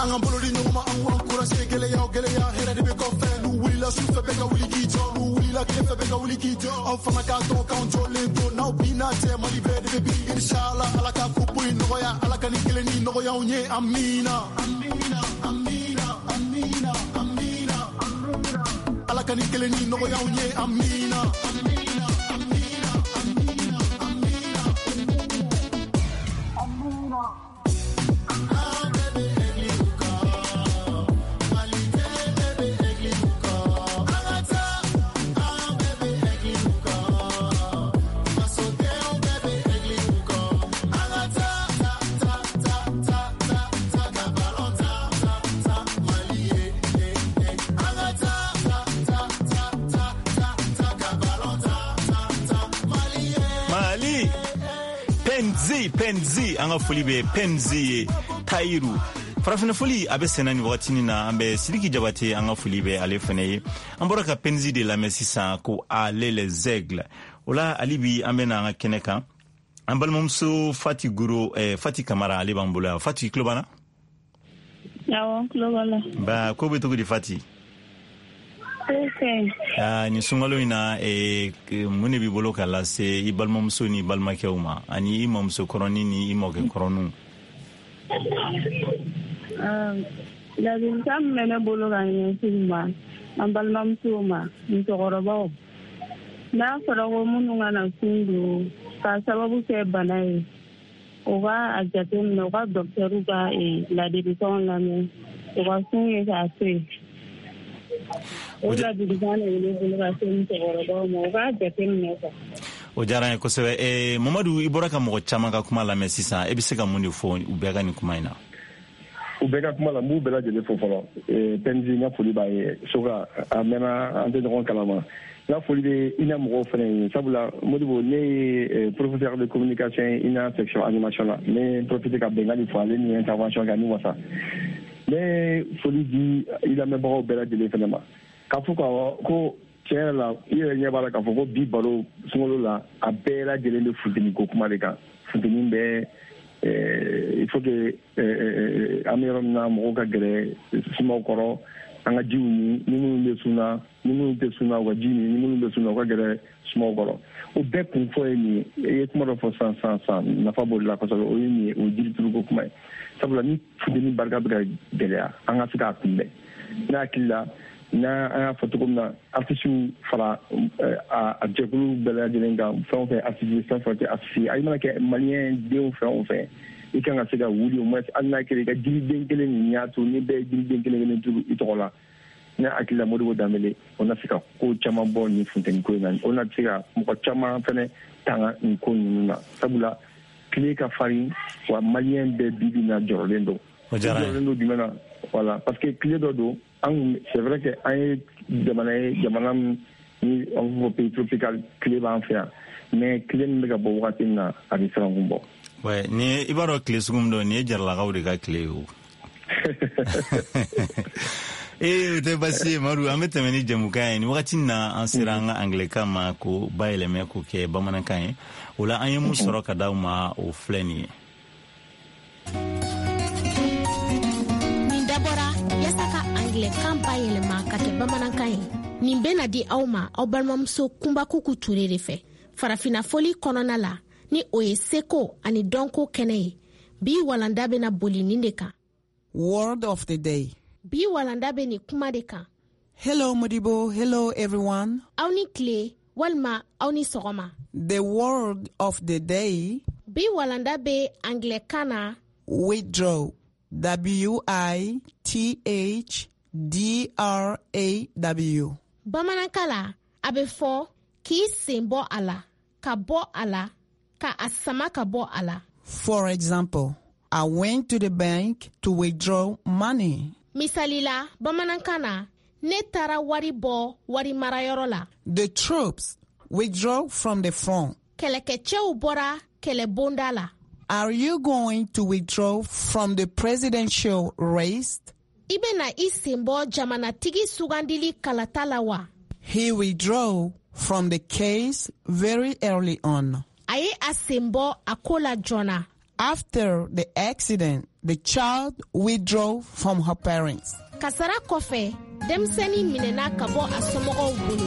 An bolo di ɲɔgɔn ma an k'an encouragé gɛlɛya o gɛlɛya hɛrɛ de bɛ kɔfɛ n'u wulila sufɛ bɛɛ ka wuli k'i jɔ n'u wulila tilefɛ bɛɛ ka wuli k'i jɔ aw fana k'a dɔn k'anw jɔlen to n'aw binna cɛ Mali bɛɛ de bɛ bin inshallah Ala ka kopo in nɔgɔya Ala ka nin kelen ni nɔgɔya anw ye amina amina amina amina amina Ala ka nin kelen ni nɔgɔya anw ye amina amina amina amina amina amina Penzi anga foli be Penzi Tairu farafina foli abe senani wakatini na ambe Sidiki Jabate anga foli be ale fene ambora ka Penzi de la mesisa ko ale les aigles ola alibi ambe na anga keneka ambal momso Fati Guru Fati Kamara ale bambola Fati klobana yawo klobala ba ko be to di Fati okay ni sungalo ina mune bi bolo kala se ibalmomso ni balmakewma ani imomso koroni ni imoke koronu la din sam mena bolo ganye silma ambalmomso ma ntogoroba na farago mununga na sundu ka sababu se banai oga ajatem no ga docteur ga la division la me oga sunye sa se o jara ko sebe Mamadou iboraka mo chama ka kuma la mesisa e biseka mundi fo ubega ni kuma ina ubega kuma la mu bela jele fo folo Penzi na foli ba ye soga amena ante de kalama la foli de ina mo fene sabula modibo ne professeur de communication ina section animation la mais profiter ka bengali fo ale ni intervention ga ni wasa mais foli di ila me ba bela jele fene ma kafuka ko tiɲɛ la i yɛrɛ ɲɛ b'a la k'a fɔ ko bi baro sunkalo la a bɛɛ lajɛlen bɛ funteni ko kuma de kan funteni bɛ il faut que an bɛ yɔrɔ min na mɔgɔw ka gɛrɛ sumaw kɔrɔ an ka jiw ɲi ni minnu bɛ sunna ni minnu tɛ sunna u ka ji ɲi ni minnu bɛ sunna u ka gɛrɛ sumaw kɔrɔ o bɛɛ kun fɔ ye nin ye i ye kuma dɔ fɔ san nafa b'o de la kosɛbɛ o ye nin ye o ye jirituru ko kuma ye sabula ni funteni barika bɛ ka gɛlɛya an ka se k'a kunbɛn ne hakili la na an y'a fɔ cogo min na artisiw fara a jɛkulu bɛɛ lajɛlen kan fɛn o fɛn artiste fɛn fɛn tɛ artiste a mana kɛ maliyɛn den fɛn o fɛn i kan ka se ka wuli o moins hali n'a kɛra i ka jiriden kelen nin y'a to ni bɛɛ ye jiriden kelen turu i tɔgɔ la ne hakili la Modibo Dembele o na se ka ko caman bɔ nin funteni ko in na o na se ka mɔgɔ caman fɛnɛ tanga nin ko ninnu na sabula tile ka farin wa maliyɛn bɛɛ bibi na jɔrɔlen don jumɛn na voilà parce que tile dɔ don c'est vrai que an ye jamana ni an fɔ pays tropical tile b'an fɛ yan mais tile min bɛ ka bɔ wagati min na a bɛ siran bɔ. ouais ni i b'a dɔn tile sugu min don nin ye jaralakaw de ka tile o. o tɛ baasi ye Madu an bɛ tɛmɛ ni jamukan ye ni wagati na an sera an ka anglais ma ko bayɛlɛmɛ ko kɛ bamanankan ye o la an ye mun sɔrɔ ka d'aw ma o filɛ nin ye. kan bayɛlɛma ka kɛ bamanankan ye nin bɛna di aw ma aw balimamuso kunba kuku ture de fɛ farafina foli kɔnɔna la ni o ye seko ani dɔnko kɛnɛ ye bi walanda bɛna boli nin de kan word of the day bi walanda bɛ nin kuma de kan hello Modibo hello everyone aw ni tile walima aw ni sɔgɔma the word of the day bi walanda bɛ anglɛkan na withdraw WITHDRAW bamanankan la a bɛ fɔ k'i sen bɔ a la ka bɔ a la ka a sama ka bɔ a la. For example, I went to the bank to withdraw money. Misali la bamanankan na ne taara wari bɔ wari marayɔrɔ la. The troops withdraw from the front. Kɛlɛkɛcɛw bɔra kɛlɛbonda la. Are you going to withdraw from the presidential race? I bɛna I sen bɔ jamanatigi sugandili kalata la wa? He withdrew from the case very early on. A ye a sen bɔ a ko la joona. After the accident, the child withdrew from her parents. Kasara kɔfɛ denmisɛnnin minɛna ka bɔ a somɔgɔw bolo.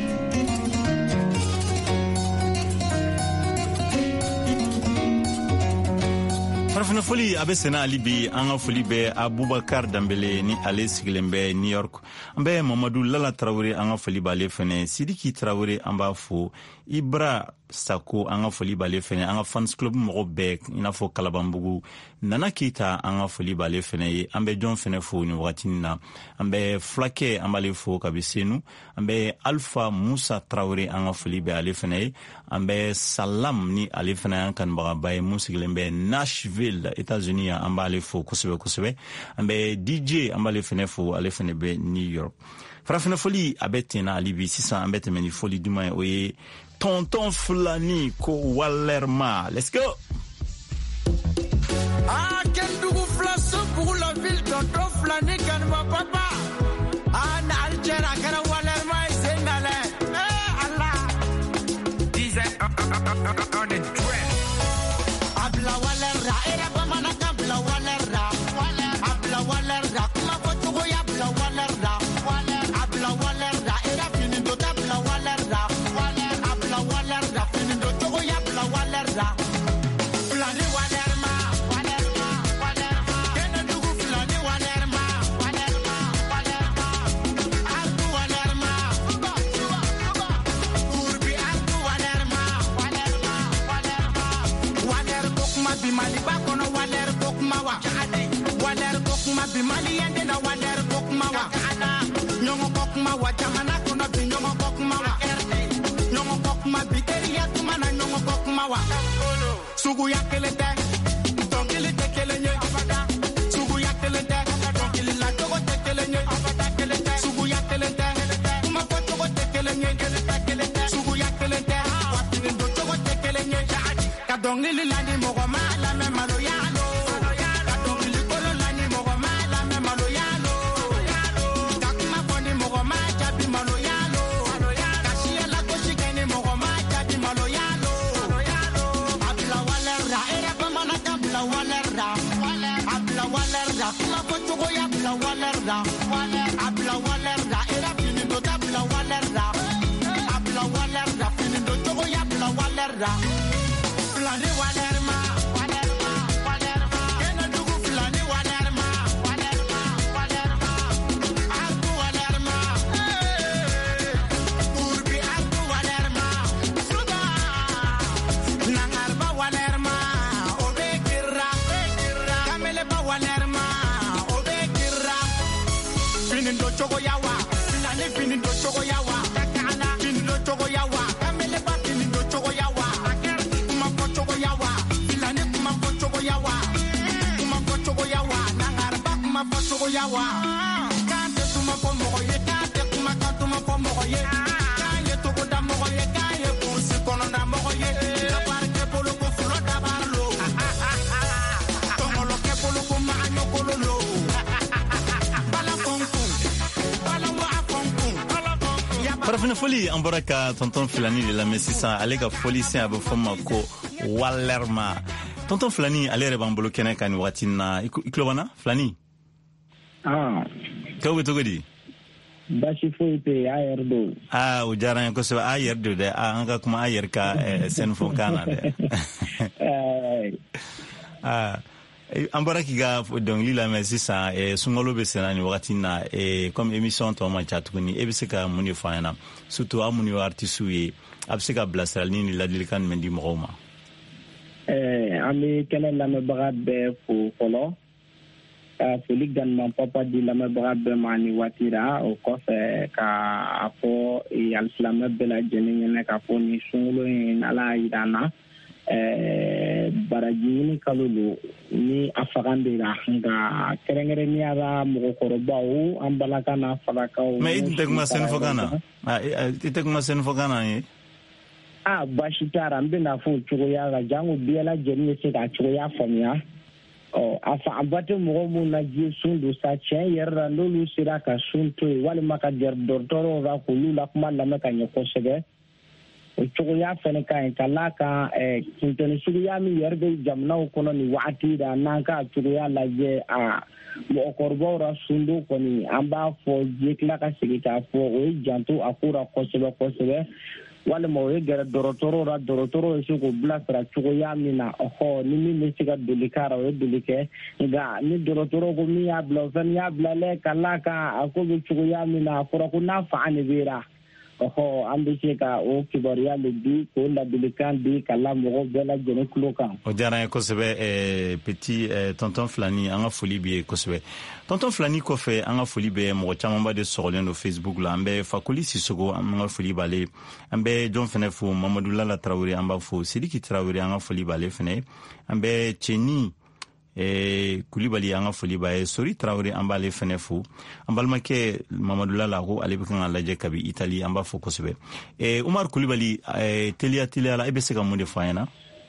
farafina foli a bɛ sɛnɛ ali bi an ka foli bɛ abubakar danbele ni ale sigilen bɛ new york. An bɛ mamadu lala tarawele an ka foli b'ale fɛnɛ, sidiki tarawele an b'a fo, ibra sako an ka foli b'ale fɛnɛ, an ka fans club mɔgɔ bɛɛ i n'a fɔ kalabanbugu, nana keita an ka foli b'ale fɛnɛ ye. An bɛ jɔn fɛnɛ fo ni wagati na, an bɛ fulakɛ an b'ale fo kabi senu, an bɛ alpha musa tarawele an ka foli bɛ ale fɛnɛ ye. An bɛ salam ni ale fɛnɛ an kanubagaba ye mun sigilen bɛ Nashville États-Unis, an b'ale fo kosɛbɛ kosɛbɛ. An bɛ DJ an b'ale fɛnɛ fo, ale fɛnɛ bɛ New York. farafina foli a bɛ tɛna ali bi sisan an bɛ tɛmɛ ni foli duman ye, o ye tonton Fulani ko Walerma. Let's go. Ah, Kendougou Flasso pour la ville, tonton Fulani kanma papa. Ah, Naljera kana Walerma Senale. Eh Allah. Disait on est dread. Abla Walerra era bamana kabla Walerra. Abla Walerra kuma fotugo ya abla Walerra. Abla Walerra era fini do abla Walerra. Abla Walerra fini do togo ya abla Walerra. Fulani Walerma. Kendougou Fulani Walerma. Alku Walerma. Urbi Alku Walerma. Waler bokuma bi mali bakono waler bokuma wa. Waler bokuma bi mali yende na waler bokuma wa. Nyongo bokuma wa jamana kono bi nyongo bokuma wa. Nyongo bokuma bi teriya tumana nyongo bokuma wa. Sugu ya kelete. Donkili te kelenye. Sugu ya kelete. Donkili la togo te kelenye. Sugu ya kelete. Kuma ko togo te kelenye. Sugu ya kelete. Watini do togo te kelenye. Ka dongili la ni mogo ma la me malo yalo. Ka dongili kolo la ni mogo ma la me malo yalo. Ka kuma boni mogo ma jabi malo yalo. Ka shiye la koshi keni mogo ma jabi malo yalo. Abla Walerra era bamana kabla Walerra. Abla Walerra kuma fotugo ya abla Walerra. Abla Walerra era fini do abla Walerra. Abla Walerra fini do togo ya abla Walerra. Fulani Walerma. Kendougou Fulani Walerma. Alku Walerma. Urbi Alku Walerma. Suba. Nangarba Walerma. Obekira. Kameleba Walerma. Obekira. Finindo chogo yawa. Fulani finindo chogo yawa. Finindo chogo yawa. Kameleba finindo chogo yawa. Kuma po chogo yawa. Fulani kuma po chogo yawa. Kuma po chogo yawa. Nangarba kuma po chogo yawa. Kante tuma po mogoye. Kante kuma kantuma po mogoye. Kanye togo da mogoye. Kanye kunsi kono da mogoye. Dabarke polo ko fulo dabarlo. Tongolo ke polo ko maanyo kololo. Bala konkun. Bala mo akonkun. farafina foli an bɔra ka tonton Fulani de lamɛn sisan, ale ka foli sen a bɛ fɔ ma ko Walerma. tonton Fulani ale yɛrɛ b'an bolo kɛnɛ kan ni wagati na, i tulo b'an na Fulani? K'aw bɛ cogo di? Basi foyi tɛ yen, a yɛrɛ do. O diyara n ye kosɛbɛ, a yɛrɛ do dɛ, an ka kuma a yɛrɛ ka sɛnɛfɔkan na dɛ. An bɔra k'i ka dɔnkili lamɛn sisan, sunkalo bɛ senna ni wagati na, comme émission tɔ man ca tuguni, e bɛ se ka mun de fɔ an ɲɛna, surtout an minnu ye artistes ye, a bɛ se ka bilasirali ni ladilikan jumɛn di mɔgɔw ma? An bɛ kɛnɛ lamɛnbaga bɛɛ fo fɔlɔ, ka foli ganima papa di lamɛnbaga bɛɛ ma ni waati la, o kɔfɛ ka fɔ alisilamɛ bɛɛ lajɛlen ɲɛna k'a fɔ ni sunkalo in Ala y'a jira an na. Baraji ɲini kalo don ni a fagan de la, nka kɛrɛnkɛrɛnnenya la mɔgɔkɔrɔbaw an balaka n'a falakaw. Mais i tun tɛ kuma sɛnɛfɔkan na? I tɛ kuma sɛnɛfɔkan na ye? Baasi t'a la, n bɛna fɔ o cogoya la, jango bɛɛ lajɛlen bɛ se k'a cogoya faamuya. A ba tɛ mɔgɔ minnu na diɲɛ sun don sa, tiɲɛ yɛrɛ la n'olu sera ka sun to yen walima ka gɛrɛ dɔgɔtɔrɔw la k'olu la kuma lamɛn ka ɲɛ kosɛbɛ. o cogoya fɛnɛ ka ɲi ka la kan kunteni suguya min yɛrɛ bɛ jamanaw kɔnɔ ni wagati da n'an ka cogoya lajɛ a mɔgɔkɔrɔbaw ra sundo kɔni an b'a fɔ je tila ka segin k'a fɔ o ye janto a ko ra kosɛbɛ kosɛbɛ walima o ye gɛrɛ dɔgɔtɔrɔw ra dɔgɔtɔrɔw ye se k'o bilasira cogoya min na ni min bɛ se ka doli k'a ra o ye doli kɛ nka ni dɔgɔtɔrɔw ko min y'a bila o fɛnɛ y'a bilalɛ ka la kan a ko bɛ cogoya min na a fɔra ko n'a fa de bɛ ra an bɛ se ka o kibaruya le di k'o ladilikan di ka la mɔgɔw bɛɛ lajɛlen tulo kan. O diyara n ye kosɛbɛ petit tonton Filani an ka foli b'i ye kosɛbɛ. Tonton Filani kɔfɛ an ka foli bɛ mɔgɔ camanba de sɔgɔlen don Facebook la an bɛ Fakoli Sisoko an ka foli b'ale an bɛ jɔn fɛnɛ fo Mamadou Lala Traoré an b'a fo Sidiki Traoré an ka foli b'ale fɛnɛ an bɛ Ceni Kulibali an ka foli b'a ye Sori Traoré an b'ale fɛnɛ fo an balimakɛ Mamadou Lala ko ale bɛ kan ka lajɛ kabi Italie an b'a fo kosɛbɛ Umar Kulibali teliya la e bɛ se ka mun de fɔ an ɲɛna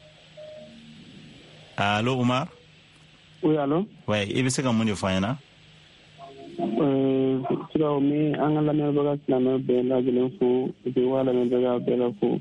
allo Umar oui allo ouais e bɛ se ka mun de fɔ an ɲɛna siraw mi an ka lamɛnbaga silamɛ bɛɛ lajɛlen fo u bɛ wa lamɛnbaga bɛɛ la fo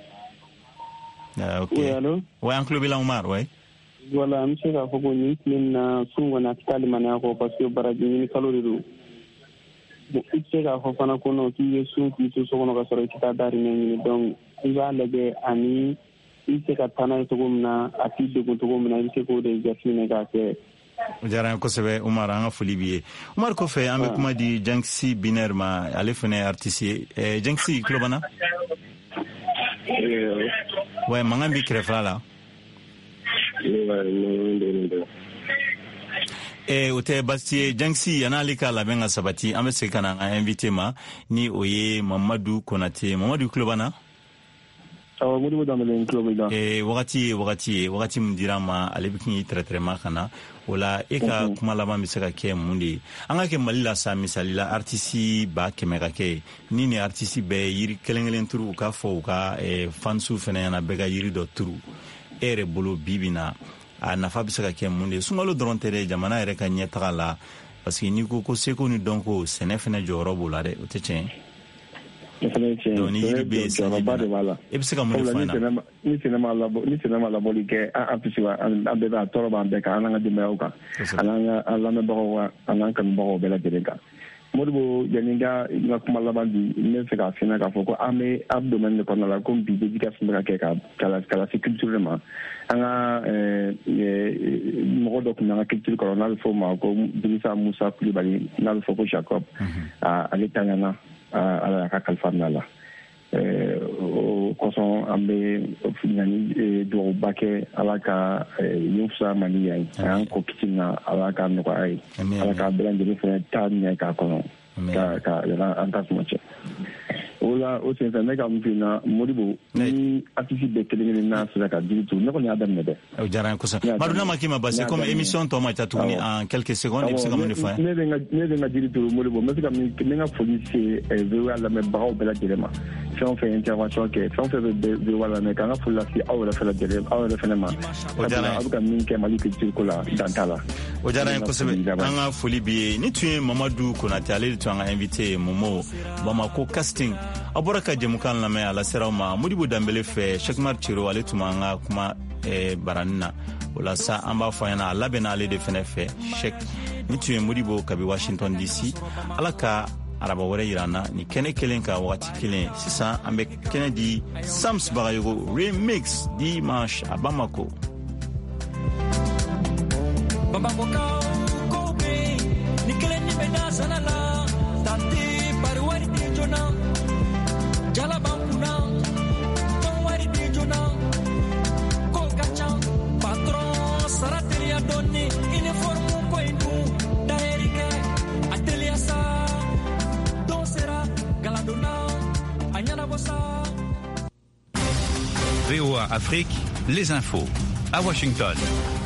ok oui allo ouais an tulo b'i la Umar ouais voilà an bɛ se k'a fɔ ko nin tile in na sun kɔni a tɛ taa limaniya kɔ parce que baraji ɲini kalo de don bon i tɛ se k'a fɔ fana ko non k'i ye sun k'i to so kɔnɔ ka sɔrɔ i tɛ taa dahirimɛ ɲini donc i b'a lajɛ ani i bɛ se ka taa n'a ye cogo min na a t'i degun cogo min na i bɛ se k'o de jateminɛ k'a kɛ. o diyara n ye kosɛbɛ Umar an ka foli b'i ye Umar kɔfɛ an bɛ kuma di Jankisi Biner ma ale fana ye artiste ye Jankisi tulo b'an na ouais mankan b'i kɛrɛfɛla la o tɛ basi ye Jankisi yan'ale ka labɛn ka sabati an bɛ segin ka na an ka invité ma ni o ye Mamadu Konate Mamadu tulo b'an na wagati min dira ma ale bɛ k'i traitement kana o la e ka kuma laban bɛ se ka kɛ mun de ye an ka kɛ Mali la sa misali la artiste ba 100 ka kɛ ni ni artiste bɛɛ yiri kelen turu u ka fɔ u ka fansu fana ɲɛna bɛɛ ka yiri dɔ turu e yɛrɛ bolo bibi na a nafa bɛ se ka kɛ mun de ye sunkalo dɔrɔn tɛ dɛ jamana yɛrɛ ka ɲɛtaga la parce que n'i ko seko ni dɔnko sɛnɛ fana jɔyɔrɔ b'o la dɛ o tɛ tiɲɛ donc ni yiri bɛ sɛnɛ e bɛ se ka mun de fɔ an na ni sɛnɛ ma labɔli kɛ an bɛɛ b'a tɔɔrɔ b'an bɛɛ kan an n'an ka denbayaw kan an n'an ka lamɛnbagaw an n'an kanubagaw bɛɛ lajɛlen kan Modibo yani ka kuma laban di ne fɛ k'a fina k'a fɔ ko an bɛ a domaine de kɔnɔna la comme bi éducation bɛ ka kɛ ka lase culture ma an ka mɔgɔ dɔ tun bɛ an ka culture kɔrɔ n'a bɛ fɔ o ma ko Dirisa Musa Kulibali n'a bɛ fɔ ko Jacob ale tanyana ala y'a ka kalifa minɛ a la o kosɔn an bɛ duwawuba kɛ ala ka yen fisa Mali yan an ko kisi na ala ka nɔgɔya ye ala ka bɛɛ lajɛlen fana taa ɲɛ k'a kɔnɔ ka an ta kuma cɛ o la o senfɛ ne ka mun f'i na Modibo ni artiste bɛɛ kelen n'a sera ka jiri turu ne kɔni y'a daminɛ dɛ o diyara n ye kosɛbɛ Madu n'a ma k'i ma basi comme émission tɔ ma ca tuguni en quelques secondes i bɛ se ka mun de fɔ ne bɛ n ka jiri turu Modibo n bɛ se ka n ka foli se VOA lamɛnbagaw bɛɛ lajɛlen ma fɛn o fɛn intervention kɛ fɛn o fɛn bɛ VOA lamɛn k'an ka foli lase aw yɛrɛ fɛnɛ ma aw bɛ ka min kɛ Mali culture ko la dan t'a la o diyara n ye kosɛbɛ an ka foli b'i ye ni tun ye Mamadu Konate ale de tun an ka invité ye Momo Bamako casting a bɔra ka jɛmukan lamɛn a laseraw ma Modibo Danbele fɛ Cheick Ciro ale tun an ka kuma barani na o la sa an b'a fɔ ɲɛna a labɛnna ale de fɛnɛ fɛ Cheick ni tun ye Modibo kabi Washington DC ala ka araba wɛrɛ yirana ni kɛnɛ kelen ka wagati kelen sisan an bɛ kɛnɛ di Sams Bagayogo remix dimanche à Bamako ni kelen ni bɛ da sana la tanti bari wari di jona jala bankuna ton wari di jona ko ka ca patron sarateliya dɔɔni uniforme ko in dun dayɛri kɛ a teliya sa don sera galadonna a ɲɛnabɔ sa. VOA Afrique, les infos à Washington.